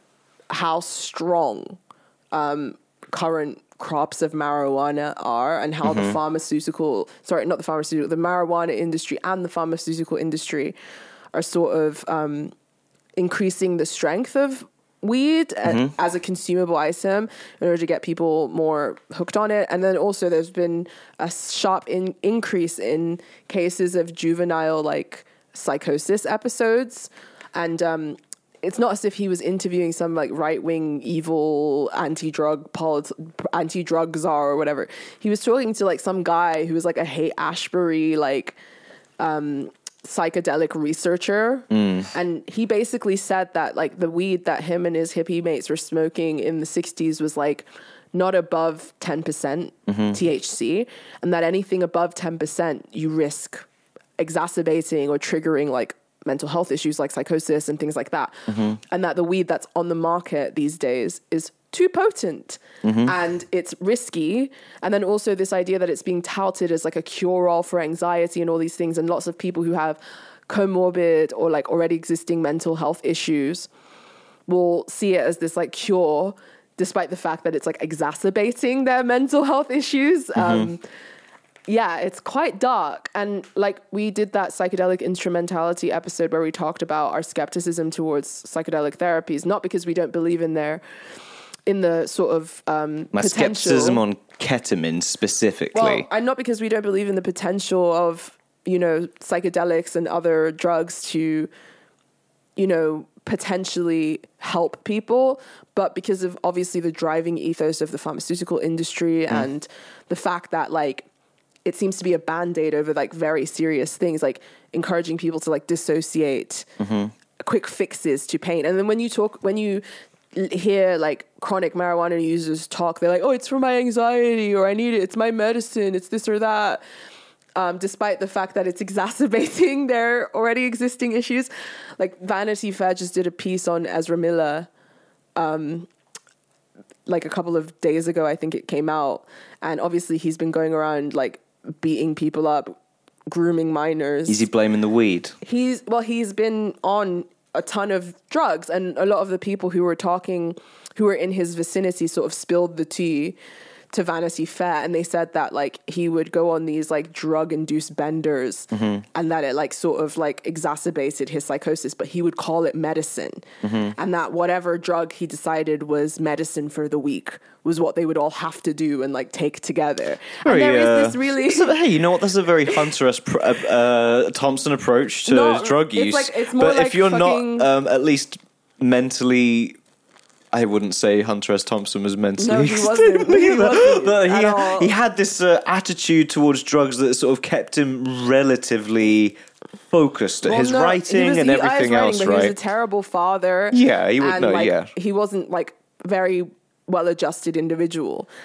how strong um, current crops of marijuana are and how the pharmaceutical, sorry, not the pharmaceutical, the marijuana industry and the pharmaceutical industry are sort of um, increasing the strength of weed a- as a consumable item in order to get people more hooked on it. And then also there's been a sharp in- increase in cases of juvenile like psychosis episodes. And um, it's not as if he was interviewing some like right-wing evil anti-drug polit- anti-drug czar or whatever. He was talking to like some guy who was like a Haight Ashbury like um, psychedelic researcher, mm. and he basically said that like the weed that him and his hippie mates were smoking in the sixties was like not above ten percent mm-hmm. T H C, and that anything above ten percent you risk exacerbating or triggering like mental health issues like psychosis and things like that. Mm-hmm. And that the weed that's on the market these days is too potent mm-hmm. and it's risky. And then also this idea that it's being touted as like a cure-all for anxiety and all these things, and lots of people who have comorbid or like already existing mental health issues will see it as this like cure, despite the fact that it's like exacerbating their mental health issues. Mm-hmm. Um, yeah, it's quite dark. And like we did that psychedelic instrumentality episode where we talked about our skepticism towards psychedelic therapies, not because we don't believe in their, in the sort of um, My potential. skepticism on ketamine specifically. Well, and not because we don't believe in the potential of, you know, psychedelics and other drugs to, you know, potentially help people, but because of obviously the driving ethos of the pharmaceutical industry mm. and the fact that like, it seems to be a band-aid over like very serious things, like encouraging people to like dissociate, mm-hmm. quick fixes to pain. And then when you talk, when you hear like chronic marijuana users talk, they're like, oh, it's for my anxiety, or I need it, it's my medicine, it's this or that. Um, despite the fact that it's exacerbating their already existing issues. Like Vanity Fair just did a piece on Ezra Miller, um, like a couple of days ago, I think it came out. And obviously he's been going around like beating people up, grooming minors. Is he blaming the weed? He's, well, he's been on a ton of drugs, and a lot of the people who were talking, who were in his vicinity sort of spilled the tea to Vanity Fair, and they said that like he would go on these like drug induced benders mm-hmm. and that it like sort of like exacerbated his psychosis, but he would call it medicine mm-hmm. and that whatever drug he decided was medicine for the week was what they would all have to do and like take together. Very, and there uh, is this really so, hey, you know what? That's a very Hunter S. Pr- uh, uh, Thompson approach to No, drug it's use. like- it's more but like if you're fucking- not um, at least mentally, I wouldn't say Hunter S. Thompson was mentally. No, he wasn't. He either. wasn't But at he, all. he had this uh, attitude towards drugs that sort of kept him relatively focused at Well, his no, he writing was- and he- everything I else, was writing, but right? He was a terrible father. Yeah, he would and, know, like, yeah. He wasn't like very well-adjusted individual.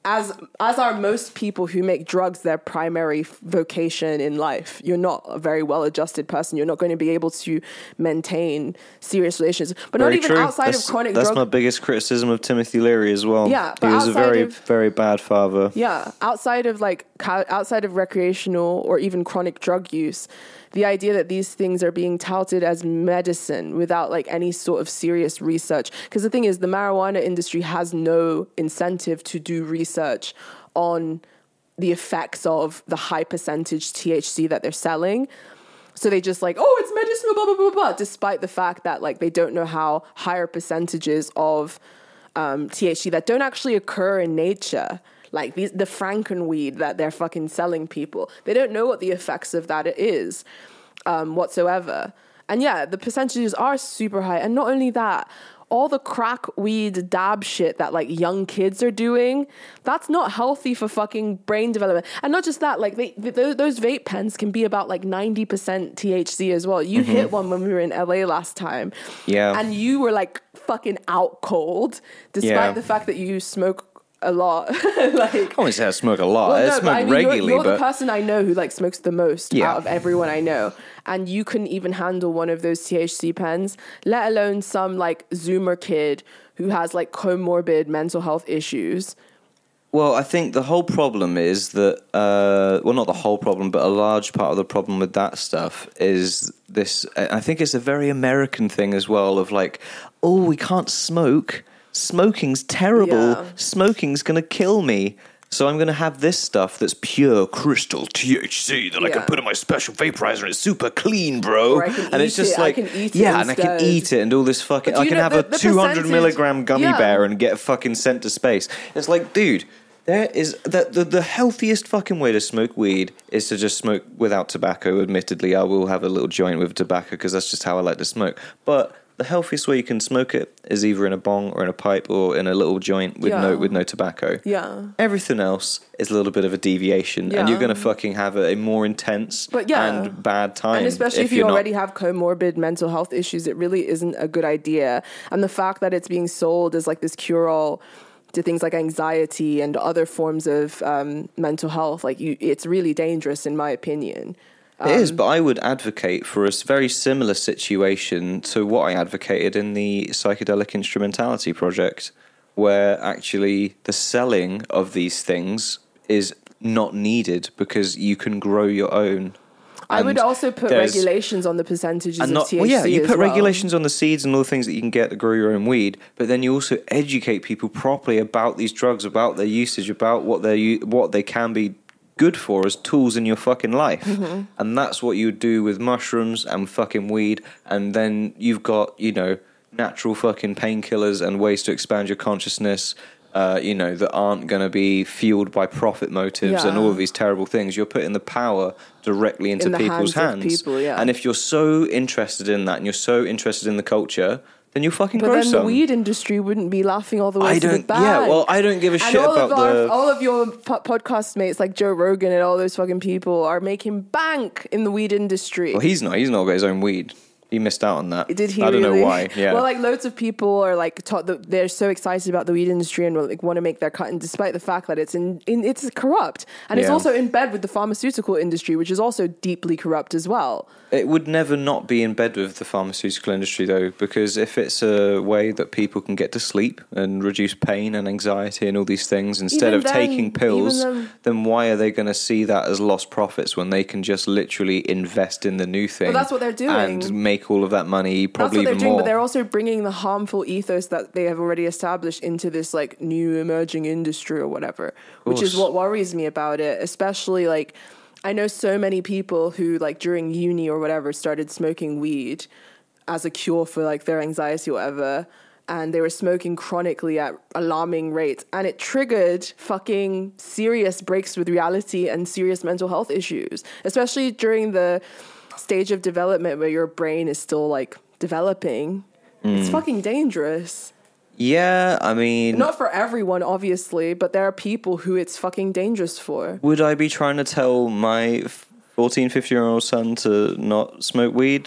as as are most people who make drugs their primary f- vocation in life, you're not a very well-adjusted person. You're not going to be able to maintain serious relations. But Very not even true. outside that's, of chronic That's drug... my biggest criticism of Timothy Leary as well. Yeah, but he was a outside very, of- very bad father. Yeah, outside of like ca- outside of recreational or even chronic drug use, the idea that these things are being touted as medicine without like any sort of serious research. Because the thing is, the marijuana industry has no incentive to do research on the effects of the high percentage T H C that they're selling. So they just like, oh, it's medicinal, blah, blah, blah, blah, despite the fact that like they don't know how higher percentages of um, T H C that don't actually occur in nature, like these, the Frankenweed that they're fucking selling people. They don't know what the effects of that is um, whatsoever. And yeah, the percentages are super high. And not only that, all the crack weed dab shit that like young kids are doing, that's not healthy for fucking brain development. And not just that, like they, those, those vape pens can be about like ninety percent T H C as well. You mm-hmm. hit one when we were in L A last time. Yeah. And you were like fucking out cold, despite yeah. the fact that you smoke a lot. Like, I wouldn't say I smoke a lot. Well, no, I smoke but I mean, regularly. You're, you're but the person I know who like smokes the most yeah. out of everyone I know. And you couldn't even handle one of those T H C pens, let alone some like Zoomer kid who has like comorbid mental health issues. Well, I think the whole problem is that, uh, well, not the whole problem, but a large part of the problem with that stuff is this. I think it's a very American thing as well of like, oh, we can't smoke. Smoking's terrible. Yeah. Smoking's going to kill me. So I'm going to have this stuff that's pure crystal T H C that yeah. I can put in my special vaporizer and it's super clean, bro. Or I can and eat it's just it. like, I can eat yeah, it and I can eat it and all this fucking, I can have the, a the two hundred milligram gummy yeah. bear and get fucking sent to space. It's like, dude, there is that the, the healthiest fucking way to smoke weed is to just smoke without tobacco. Admittedly, I will have a little joint with tobacco because that's just how I like to smoke. But the healthiest way you can smoke it is either in a bong or in a pipe or in a little joint with yeah. no with no tobacco. Yeah. Everything else is a little bit of a deviation, yeah. and you're going to fucking have a, a more intense but yeah. and bad time. And especially if, if you you're already not... have comorbid mental health issues, it really isn't a good idea. And the fact that it's being sold as like this cure-all to things like anxiety and other forms of um, mental health, like you, it's really dangerous, in my opinion. It um, is, but I would advocate for a very similar situation to what I advocated in the Psychedelic Instrumentality Project, where actually the selling of these things is not needed because you can grow your own. I would also put regulations on the percentages of not, T H C well, yeah, you put well. regulations on the seeds and all the things that you can get to grow your own weed, but then you also educate people properly about these drugs, about their usage, about what they what they can be good for as tools in your fucking life. Mm-hmm. And that's what you would do with mushrooms and fucking weed. And then you've got, you know, natural fucking painkillers and ways to expand your consciousness, uh, you know, that aren't going to be fueled by profit motives yeah. and all of these terrible things. You're putting the power directly into in people's hands. hands. People, yeah. And if you're so interested in that and you're so interested in the culture, then you fucking but grow then some. the weed industry wouldn't be laughing all the way I to don't, the bank. Yeah, well, I don't give a and shit all about of our, the... all of your po- podcast mates like Joe Rogan and all those fucking people are making bank in the weed industry. Well, he's not. He's not got his own weed. He missed out on that. Did he I don't really? know why. Yeah. Well, like loads of people are like taught that they're so excited about the weed industry and like want to make their cut, and despite the fact that it's in, in it's corrupt and yeah. it's also in bed with the pharmaceutical industry, which is also deeply corrupt as well. It would never not be in bed with the pharmaceutical industry, though, because if it's a way that people can get to sleep and reduce pain and anxiety and all these things instead even of then, taking pills, then, then why are they going to see that as lost profits when they can just literally invest in the new thing? Well, that's what they're doing. And make all of that money, probably even more. That's what they're doing, more. but they're also bringing the harmful ethos that they have already established into this like new emerging industry or whatever, which is what worries me about it, especially like... I know so many people who, like, during uni or whatever, started smoking weed as a cure for, like, their anxiety or whatever, and they were smoking chronically at alarming rates, and it triggered fucking serious breaks with reality and serious mental health issues, especially during the stage of development where your brain is still, like, developing. Mm. It's fucking dangerous. Yeah, I mean... Not for everyone, obviously, but there are people who it's fucking dangerous for. Would I be trying to tell my fourteen, fifteen-year-old son to not smoke weed?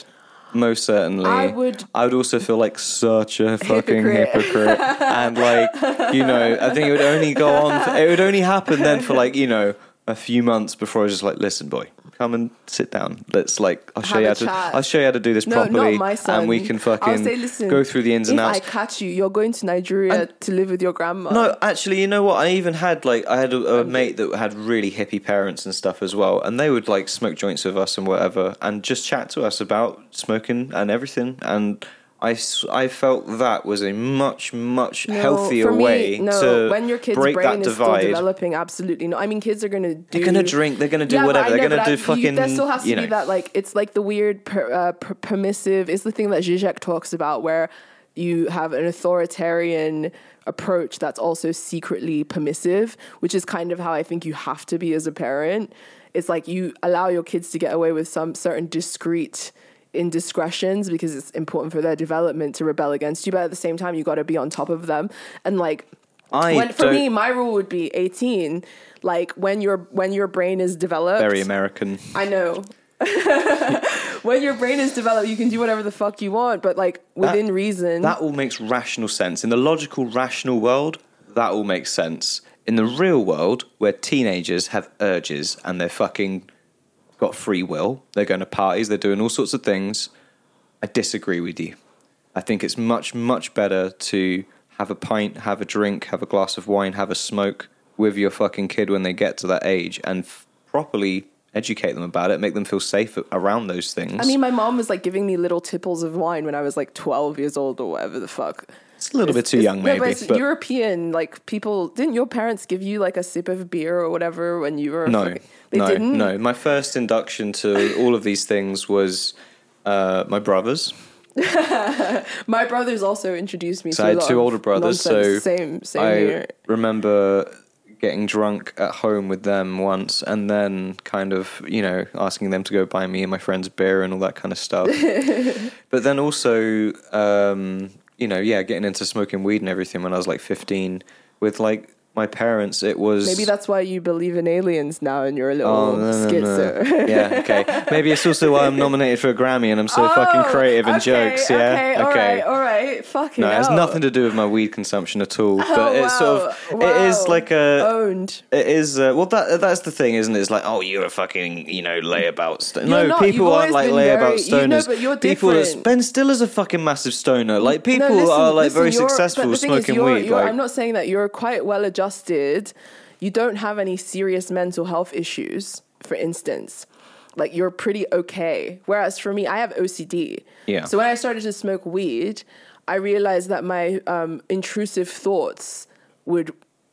Most certainly. I would- I would also feel like such a fucking Hypocrite. hypocrite. And like, you know, I think it would only go on, for, it would only happen then for like, you know, a few months before I was just like, listen, boy, come and sit down. Let's like, I'll show Have you a how to, chat. I'll show you how to do this No, properly. not my son. And we can I'll fucking say, listen, go through the ins and if outs. I catch you, you're going to Nigeria And- to live with your grandma. No, actually, you know what? I even had like I had a, a mate that had really hippie parents and stuff as well, and they would like smoke joints with us and whatever, and just chat to us about smoking and everything. And I, s- I felt that was a much much No, healthier for me, way no, to when your kid's break brain that is divide. still developing, absolutely no. I mean, kids are gonna do. They're gonna drink. They're gonna do Yeah, but whatever. I They're know, gonna but do I- fucking. You, there still has to you be know. that, like, it's like the weird per, uh, per, permissive. It's the thing that Zizek talks about, where you have an authoritarian approach that's also secretly permissive, which is kind of how I think you have to be as a parent. It's like you allow your kids to get away with some certain discrete indiscretions because it's important for their development to rebel against you, but at the same time you got to be on top of them. And like I when, for don't- me, my rule would be eighteen. Like when your when your brain is developed, Very American. I know. When your brain is developed, you can do whatever the fuck you want, but like within That- reason. That all makes rational sense. In the logical, rational world, that all makes sense. In the real world, where teenagers have urges and they're fucking got free will, they're going to parties, they're doing all sorts of things, I disagree with you. I think it's much, much better to have a pint, have a drink, have a glass of wine, have a smoke with your fucking kid when they get to that age and f- properly educate them about it, make them feel safe around those things. I mean, my mom was like giving me little tipples of wine when I was like twelve years old or whatever the fuck. it's a little bit too It's- young, no, maybe. but it's but European, like people. Didn't your parents give you like a sip of beer or whatever when you were? No, fucking- they no, didn't. no. My first induction to all of these things was uh, my brothers. My brothers also introduced me So to I a had lot two of older brothers. nonsense. So same, same I here. remember getting drunk at home with them once, and then kind of you know asking them to go buy me and my friends beer and all that kind of stuff. But then also, um, you know, yeah, getting into smoking weed and everything when I was like fifteen with like my parents. It was Maybe that's why you believe in aliens now, and you're a little Oh, no, no, schizo. no. Yeah, okay. Maybe it's also why I'm nominated for a Grammy and I'm so fucking creative in Oh, okay, jokes, yeah? Okay, all right, all right. Fucking No, it has hell. nothing to do with my weed consumption at all. But Oh, it's sort of, wow, it is wow. like a, Owned. it is, uh, well, that that's the thing, isn't it? It's like, oh, you're a fucking, you know, layabout stoner. You're No, not. people You've aren't always like been layabout very- stoners. you know, but you're people, different. Ben Stiller's a fucking massive stoner. Like, people No, listen, are like listen, very you're- successful but the thing is, smoking you're- weed. you're- Like, I'm not saying that you're quite well adjusted. You don't have any serious mental health issues, for instance. Like, you're pretty okay. Whereas for me, I have O C D. Yeah. So when I started to smoke weed, I realized that my um, intrusive thoughts would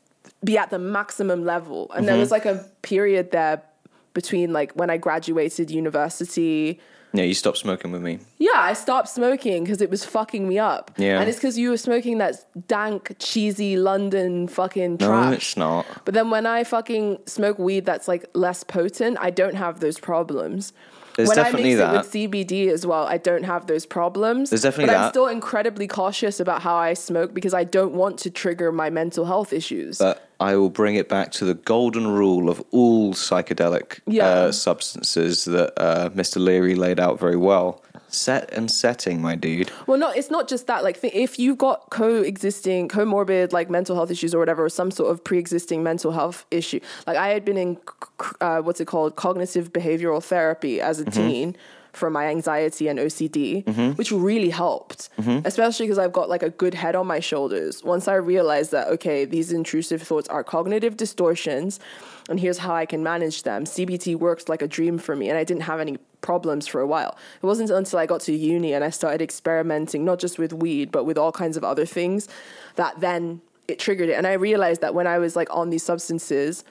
be at the maximum level. And there was like a period there between like when I graduated university. yeah, you stopped smoking with me. Yeah, I stopped smoking because it was fucking me up. Yeah. And it's because you were smoking that dank, cheesy London fucking No, trash. it's not. But then when I fucking smoke weed that's like less potent, I don't have those problems. There's when definitely I mix that. it with C B D as well, I don't have those problems. There's definitely but I'm that. still incredibly cautious about how I smoke because I don't want to trigger my mental health issues. But I will bring it back to the golden rule of all psychedelic Yeah. uh, substances that uh, Mister Leary laid out very well. Set and setting, my dude. Well, no, it's not just that. Like, th- if you've got coexisting, comorbid, like mental health issues or whatever, or some sort of pre-existing mental health issue. Like, I had been in, c- uh, what's it called, cognitive behavioral therapy as a teen for my anxiety and O C D, which really helped, especially because I've got like a good head on my shoulders. Once I realized that, okay, these intrusive thoughts are cognitive distortions, and here's how I can manage them. C B T works like a dream for me, and I didn't have any problems for a while. It wasn't until I got to uni and I started experimenting, not just with weed, but with all kinds of other things, that then it triggered it. And I realized that when I was like on these substances,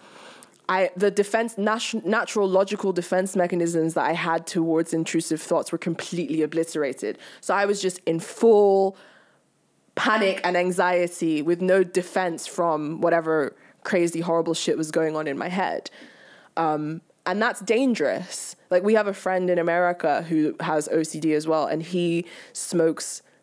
I the defense nat- natural logical defense mechanisms that I had towards intrusive thoughts were completely obliterated. So I was just in full panic and anxiety with no defense from whatever crazy horrible shit was going on in my head. Um, and that's dangerous. Like, we have a friend in America who has O C D as well, and he smokes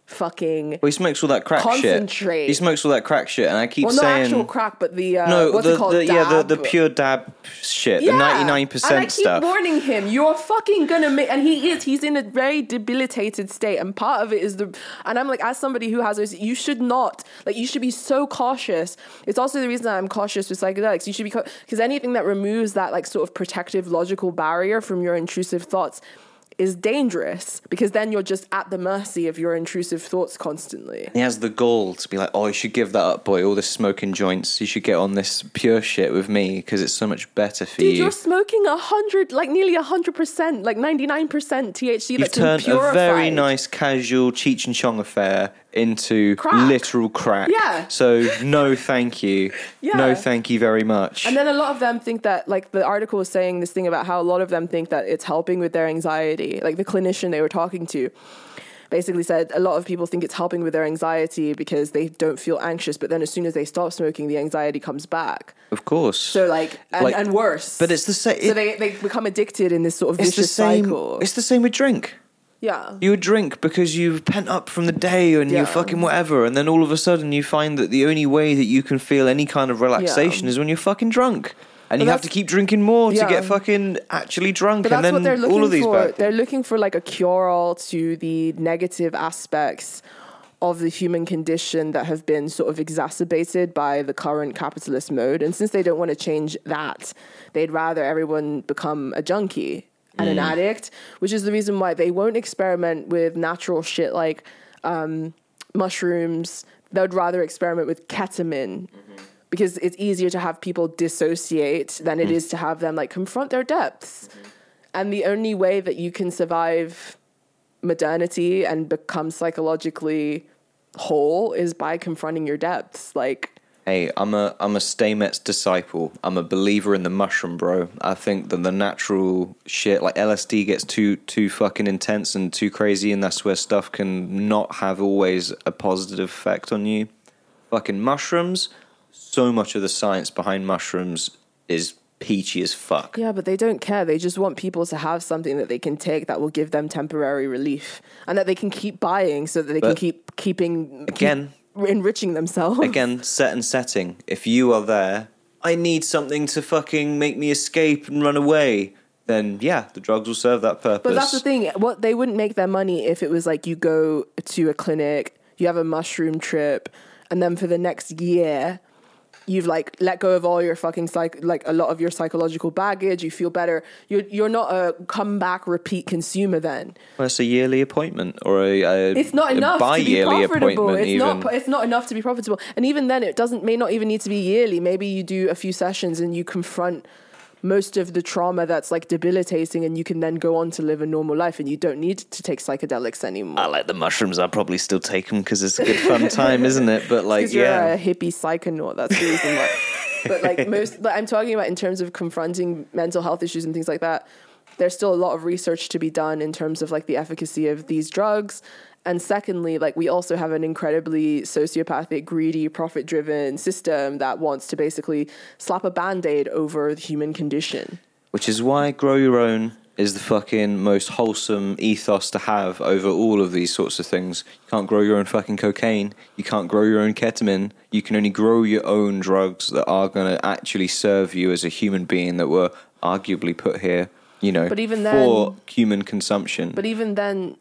fucking Well, he smokes all that crack concentrate. shit. He smokes all that crack shit, and I keep well, not saying actual crack, but the uh, no, what's the, it called? the yeah, the, the Dab. pure dab shit, Yeah. the ninety-nine And I percent keep stuff. warning him, you're fucking gonna make, and he is, he's in a very debilitated state, and part of it is the, and I'm like, as somebody who has those, you should not, like, you should be so cautious. It's also the reason that I'm cautious with psychedelics. You should be, because anything that removes that, like, sort of protective logical barrier from your intrusive thoughts is dangerous, because then you're just at the mercy of your intrusive thoughts constantly. He has the gall to be like, oh, you should give that up, boy. All this smoking joints. You should get on this pure shit with me because it's so much better for Dude, you. you're smoking a hundred, like nearly a hundred percent, like ninety-nine percent T H C. You've That's been turned purified. a very nice, casual Cheech and Chong affair into Crack. literal crack. Yeah. So no, thank you. Yeah. No, thank you very much. And then a lot of them think that, like, the article was saying this thing about how a lot of them think that it's helping with their anxiety. Like, the clinician they were talking to basically said a lot of people think it's helping with their anxiety because they don't feel anxious, but then as soon as they stop smoking, the anxiety comes back. Of course. So, like, and, Like, and worse. but it's the same. So they, they become addicted in this sort of it's the vicious same. cycle. It's the same with drink. Yeah. You would drink because you've pent up from the day and Yeah. you fucking whatever, and then all of a sudden you find that the only way that you can feel any kind of relaxation Yeah. is when you're fucking drunk. And But you have to that's- keep drinking more Yeah. to get fucking actually drunk, But and that's then what they're looking all of these for. bad They're looking for, like, a cure-all to the negative aspects of the human condition that have been sort of exacerbated by the current capitalist mode. And since they don't want to change that, they'd rather everyone become a junkie and an addict, which is the reason why they won't experiment with natural shit like um, mushrooms. They'd rather experiment with ketamine. Because it's easier to have people dissociate than it is to have them, like, confront their depths. And the only way that you can survive modernity and become psychologically whole is by confronting your depths. Like, Hey, I'm a I'm a Stamets disciple. I'm a believer in the mushroom, bro. I think that the natural shit, like L S D, gets too too fucking intense and too crazy, and that's where stuff can not have always a positive effect on you. Fucking mushrooms. So much of the science behind mushrooms is peachy as fuck. yeah, but they don't care. They just want people to have something that they can take that will give them temporary relief and that they can keep buying so that they can But keep keeping again- keep enriching themselves. Again, set and setting. If you are there, I need something to fucking make me escape and run away. Then yeah, the drugs will serve that purpose. But that's the thing. What they wouldn't make their money if it was like you go to a clinic, you have a mushroom trip, and then for the next year, you've like let go of all your fucking psych, like a lot of your psychological baggage. You feel better. You're you're not a come back repeat consumer then. Well, it's a yearly appointment or a, a It's not a enough to be bi-yearly profitable. appointment. It's even. not. It's not enough to be profitable. And even then, it doesn't may not even need to be yearly. Maybe you do a few sessions and you confront most of the trauma that's like debilitating, and you can then go on to live a normal life, and you don't need to take psychedelics anymore. I like the mushrooms. I'll probably still take them because it's a good fun time, isn't it? But like, Because you're yeah, a hippie psychonaut. That's the reason why. But like most, but I'm talking about in terms of confronting mental health issues and things like that. There's still a lot of research to be done in terms of like the efficacy of these drugs. And secondly, like we also have an incredibly sociopathic, greedy, profit-driven system that wants to basically slap a Band-Aid over the human condition. which is why grow your own is the fucking most wholesome ethos to have over all of these sorts of things. You can't grow your own fucking cocaine. You can't grow your own ketamine. You can only grow your own drugs that are going to actually serve you as a human being that were arguably put here, you know, But even for then- human consumption. But even then,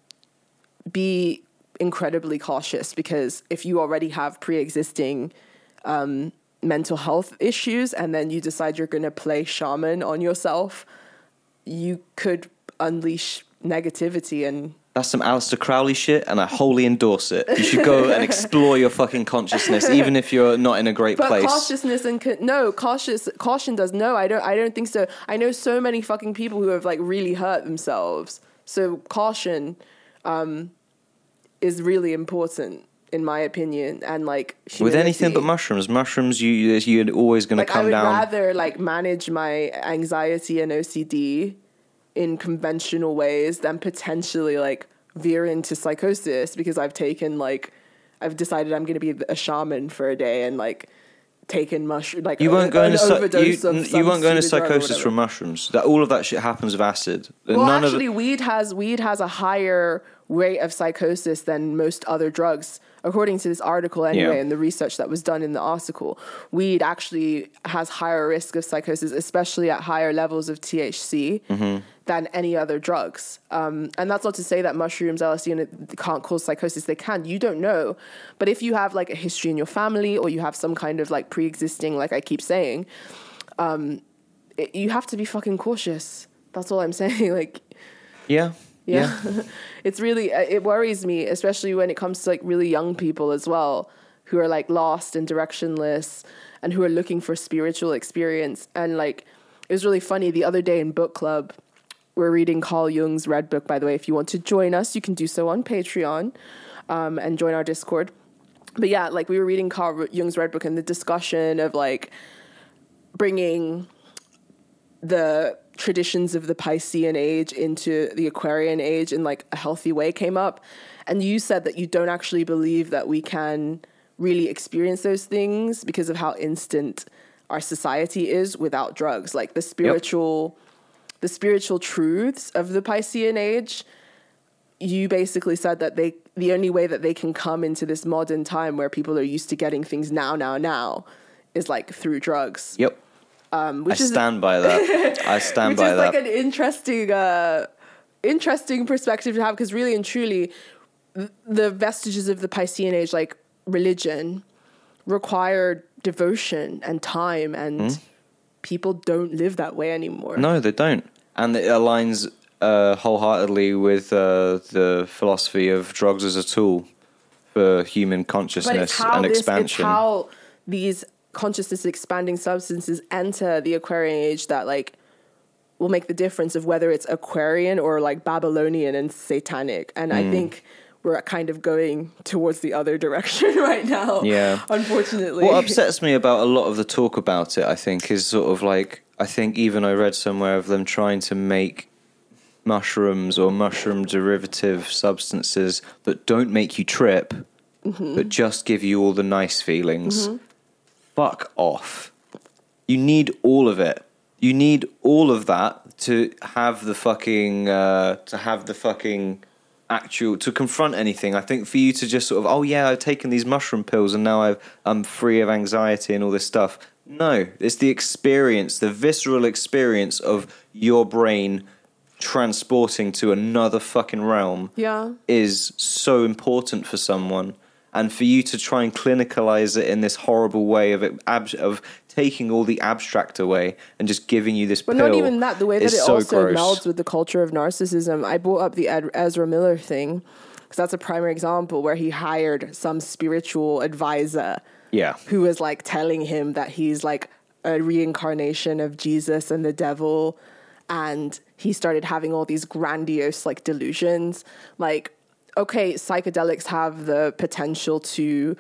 be incredibly cautious, because if you already have pre-existing um, mental health issues and then you decide you're going to play shaman on yourself, you could unleash negativity. And That's some Aleister Crowley shit, and I wholly endorse it. You should go and explore your fucking consciousness, even if you're not in a great but place. cautiousness and co- no cautious caution does no. I don't. I don't think so. I know so many fucking people who have like really hurt themselves. So caution um, is really important, in my opinion. And like With anything humility. but mushrooms, mushrooms, you you're always going to Like I come would down. rather like manage my anxiety and O C D in conventional ways than potentially like veer into psychosis, because I've taken like I've decided I'm going to be a shaman for a day and like taken mushroom like You a- weren't going an to psy- overdose you, of you some weren't going to stupid drug or psychosis whatever. from mushrooms. That all of that shit happens with acid. Well, None actually, of weed has weed has a higher rate of psychosis than most other drugs, according to this article anyway, Yeah. and the research that was done in the article. Weed actually has higher risk of psychosis, especially at higher levels of T H C Mm-hmm. than any other drugs. Um, and that's not to say that mushrooms, L S D, and it can't cause psychosis. They can. You don't know. But if you have like a history in your family, or you have some kind of like pre-existing, like I keep saying, um, it, you have to be fucking cautious. That's all I'm saying. Like, Yeah. yeah, it's really, it worries me, especially when it comes to like really young people as well, who are like lost and directionless and who are looking for spiritual experience. And like, it was really funny the other day in book club, we're reading Carl Jung's Red Book, by the way. If you want to join us, you can do so on Patreon, um, and join our Discord. But yeah, like we were reading Carl Jung's Red Book, and the discussion of like bringing the traditions of the Piscean age into the Aquarian age in like a healthy way came up. And you said that you don't actually believe that we can really experience those things because of how instant our society is without drugs. Like the spiritual, yep. the spiritual truths of the Piscean age, you basically said that they, the only way that they can come into this modern time where people are used to getting things now, now, now is like through drugs. Yep. Um, which I is, stand by that. I stand which by is that. like an interesting, uh, interesting perspective to have, because really and truly, th- the vestiges of the Piscean age, like religion, require devotion and time, and mm. people don't live that way anymore. No, they don't, and it aligns uh, wholeheartedly with uh, the philosophy of drugs as a tool for human consciousness and this, expansion. It's how these consciousness expanding substances enter the Aquarian age that like will make the difference of whether it's Aquarian or like Babylonian and satanic. And mm. I think we're kind of going towards the other direction right now. Yeah. Unfortunately. What upsets me about a lot of the talk about it, I think, is sort of like, I think even I read somewhere of them trying to make mushrooms or mushroom derivative substances that don't make you trip, mm-hmm. but just give you all the nice feelings. Mm-hmm. Fuck off. You need all of it. You need all of that to have the fucking, uh, to have the fucking actual, to confront anything. I think for you to just sort of, oh yeah, I've taken these mushroom pills and now I've, I'm free of anxiety and all this stuff. No, it's the experience, the visceral experience of your brain transporting to another fucking realm. Yeah. Is so important for someone. And for you to try and clinicalize it in this horrible way of it, ab- of taking all the abstract away and just giving you this but pill. But not even that, the way that it so also gross. melds with the culture of narcissism. I brought up the Ed- Ezra Miller thing because that's a primary example where he hired some spiritual advisor, yeah, who was like telling him that he's like a reincarnation of Jesus and the devil, and he started having all these grandiose like delusions, like. Okay, psychedelics have the potential to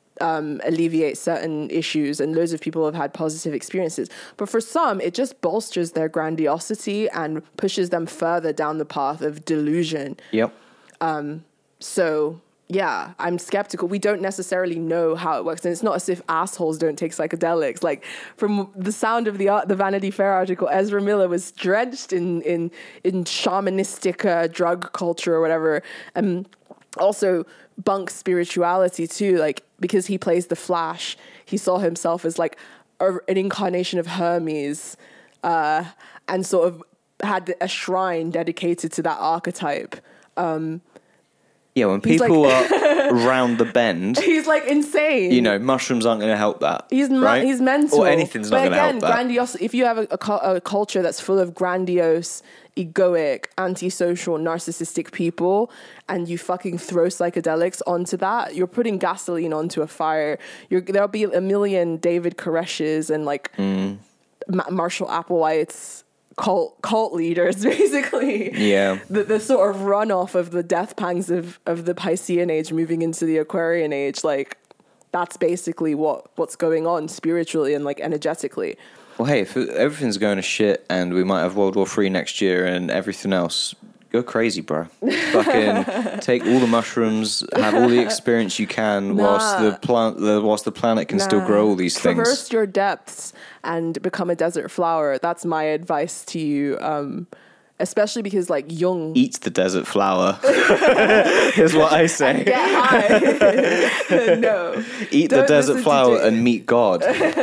um, alleviate certain issues, and loads of people have had positive experiences. But for some, it just bolsters their grandiosity and pushes them further down the path of delusion. Yep. Um, so, yeah, I'm skeptical. We don't necessarily know how it works. And it's not as if assholes don't take psychedelics. Like, from the sound of the the Vanity Fair article, Ezra Miller was drenched in in, in shamanistic uh, drug culture or whatever. And also bunk spirituality too. Like, because he plays the Flash, he saw himself as like a, an incarnation of Hermes, uh, and sort of had a shrine dedicated to that archetype. Um, Yeah, when people like, are round the bend, he's like insane. You know, mushrooms aren't going to help that. He's ma- right? he's mental, or anything's not going to help that. Grandiose. If you have a, a, a culture that's full of grandiose, egoic, antisocial, narcissistic people, and you fucking throw psychedelics onto that, you're putting gasoline onto a fire. You're, there'll be a million David Koreshes and like mm. Ma- Marshall Applewhites. Cult cult leaders, basically. Yeah. The the sort of runoff of the death pangs of, of the Piscean age moving into the Aquarian age, like that's basically what, what's going on spiritually and like energetically. Well, hey, if everything's going to shit and we might have World War Three next year and everything else, go crazy, bro. Fucking take all the mushrooms, have all the experience you can nah. whilst the plant, the, whilst the planet can nah. still grow all these Traverse things. Traverse your depths and become a desert flower. That's my advice to you. Um, especially because like Jung eat the desert flower is what I say. Get high. No. Eat Don't the desert listen to flower J- and meet God.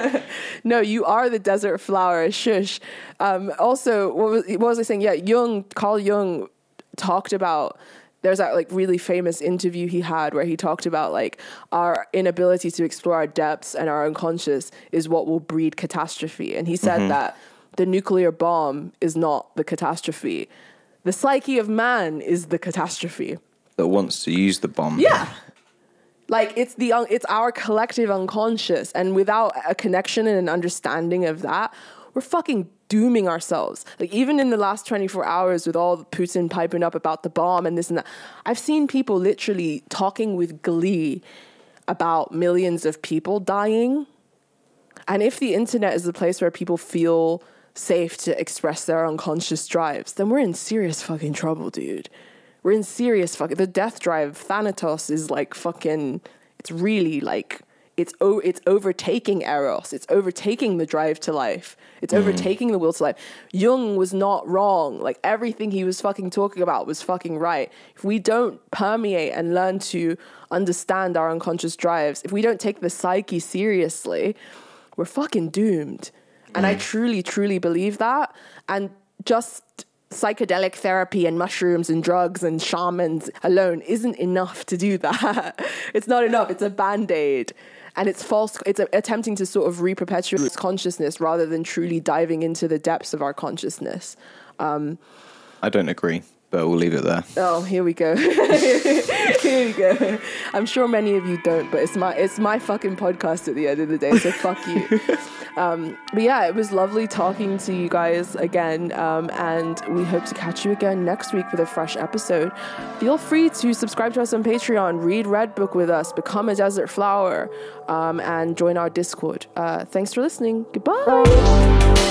No, you are the desert flower. Shush. Um, also, what was, what was I saying? Yeah, Jung, Carl Jung talked about, there's that like really famous interview he had where he talked about like our inability to explore our depths and our unconscious is what will breed catastrophe. And he said mm-hmm. that the nuclear bomb is not the catastrophe. The psyche of man is the catastrophe. That wants to use the bomb. Yeah. Like it's the un- it's our collective unconscious, and without a connection and an understanding of that, we're fucking dooming ourselves. Like even in the last twenty-four hours with all Putin piping up about the bomb and this and that, I've seen people literally talking with glee about millions of people dying. And if the internet is the place where people feel safe to express their unconscious drives, then we're in serious fucking trouble, dude. We're in serious fucking... The death drive, Thanatos, is like fucking... It's really like... It's o- it's overtaking Eros. It's overtaking the drive to life. It's mm. overtaking the will to life. Jung was not wrong. Like everything he was fucking talking about was fucking right. If we don't permeate and learn to understand our unconscious drives, if we don't take the psyche seriously, we're fucking doomed. And mm. I truly, truly believe that. And just psychedelic therapy and mushrooms and drugs and shamans alone isn't enough to do that. It's not enough. It's a Band-Aid. And it's false. It's a, attempting to sort of re-perpetuate consciousness rather than truly diving into the depths of our consciousness. Um, I don't agree, but we'll leave it there. Oh, here we go. Here we go. I'm sure many of you don't, but it's my it's my fucking podcast at the end of the day, so fuck you. Um, but yeah, it was lovely talking to you guys again, um, and we hope to catch you again next week with a fresh episode. Feel free to subscribe to us on Patreon, read Redbook with us, become a desert flower, um, and join our Discord. Uh, thanks for listening. Goodbye.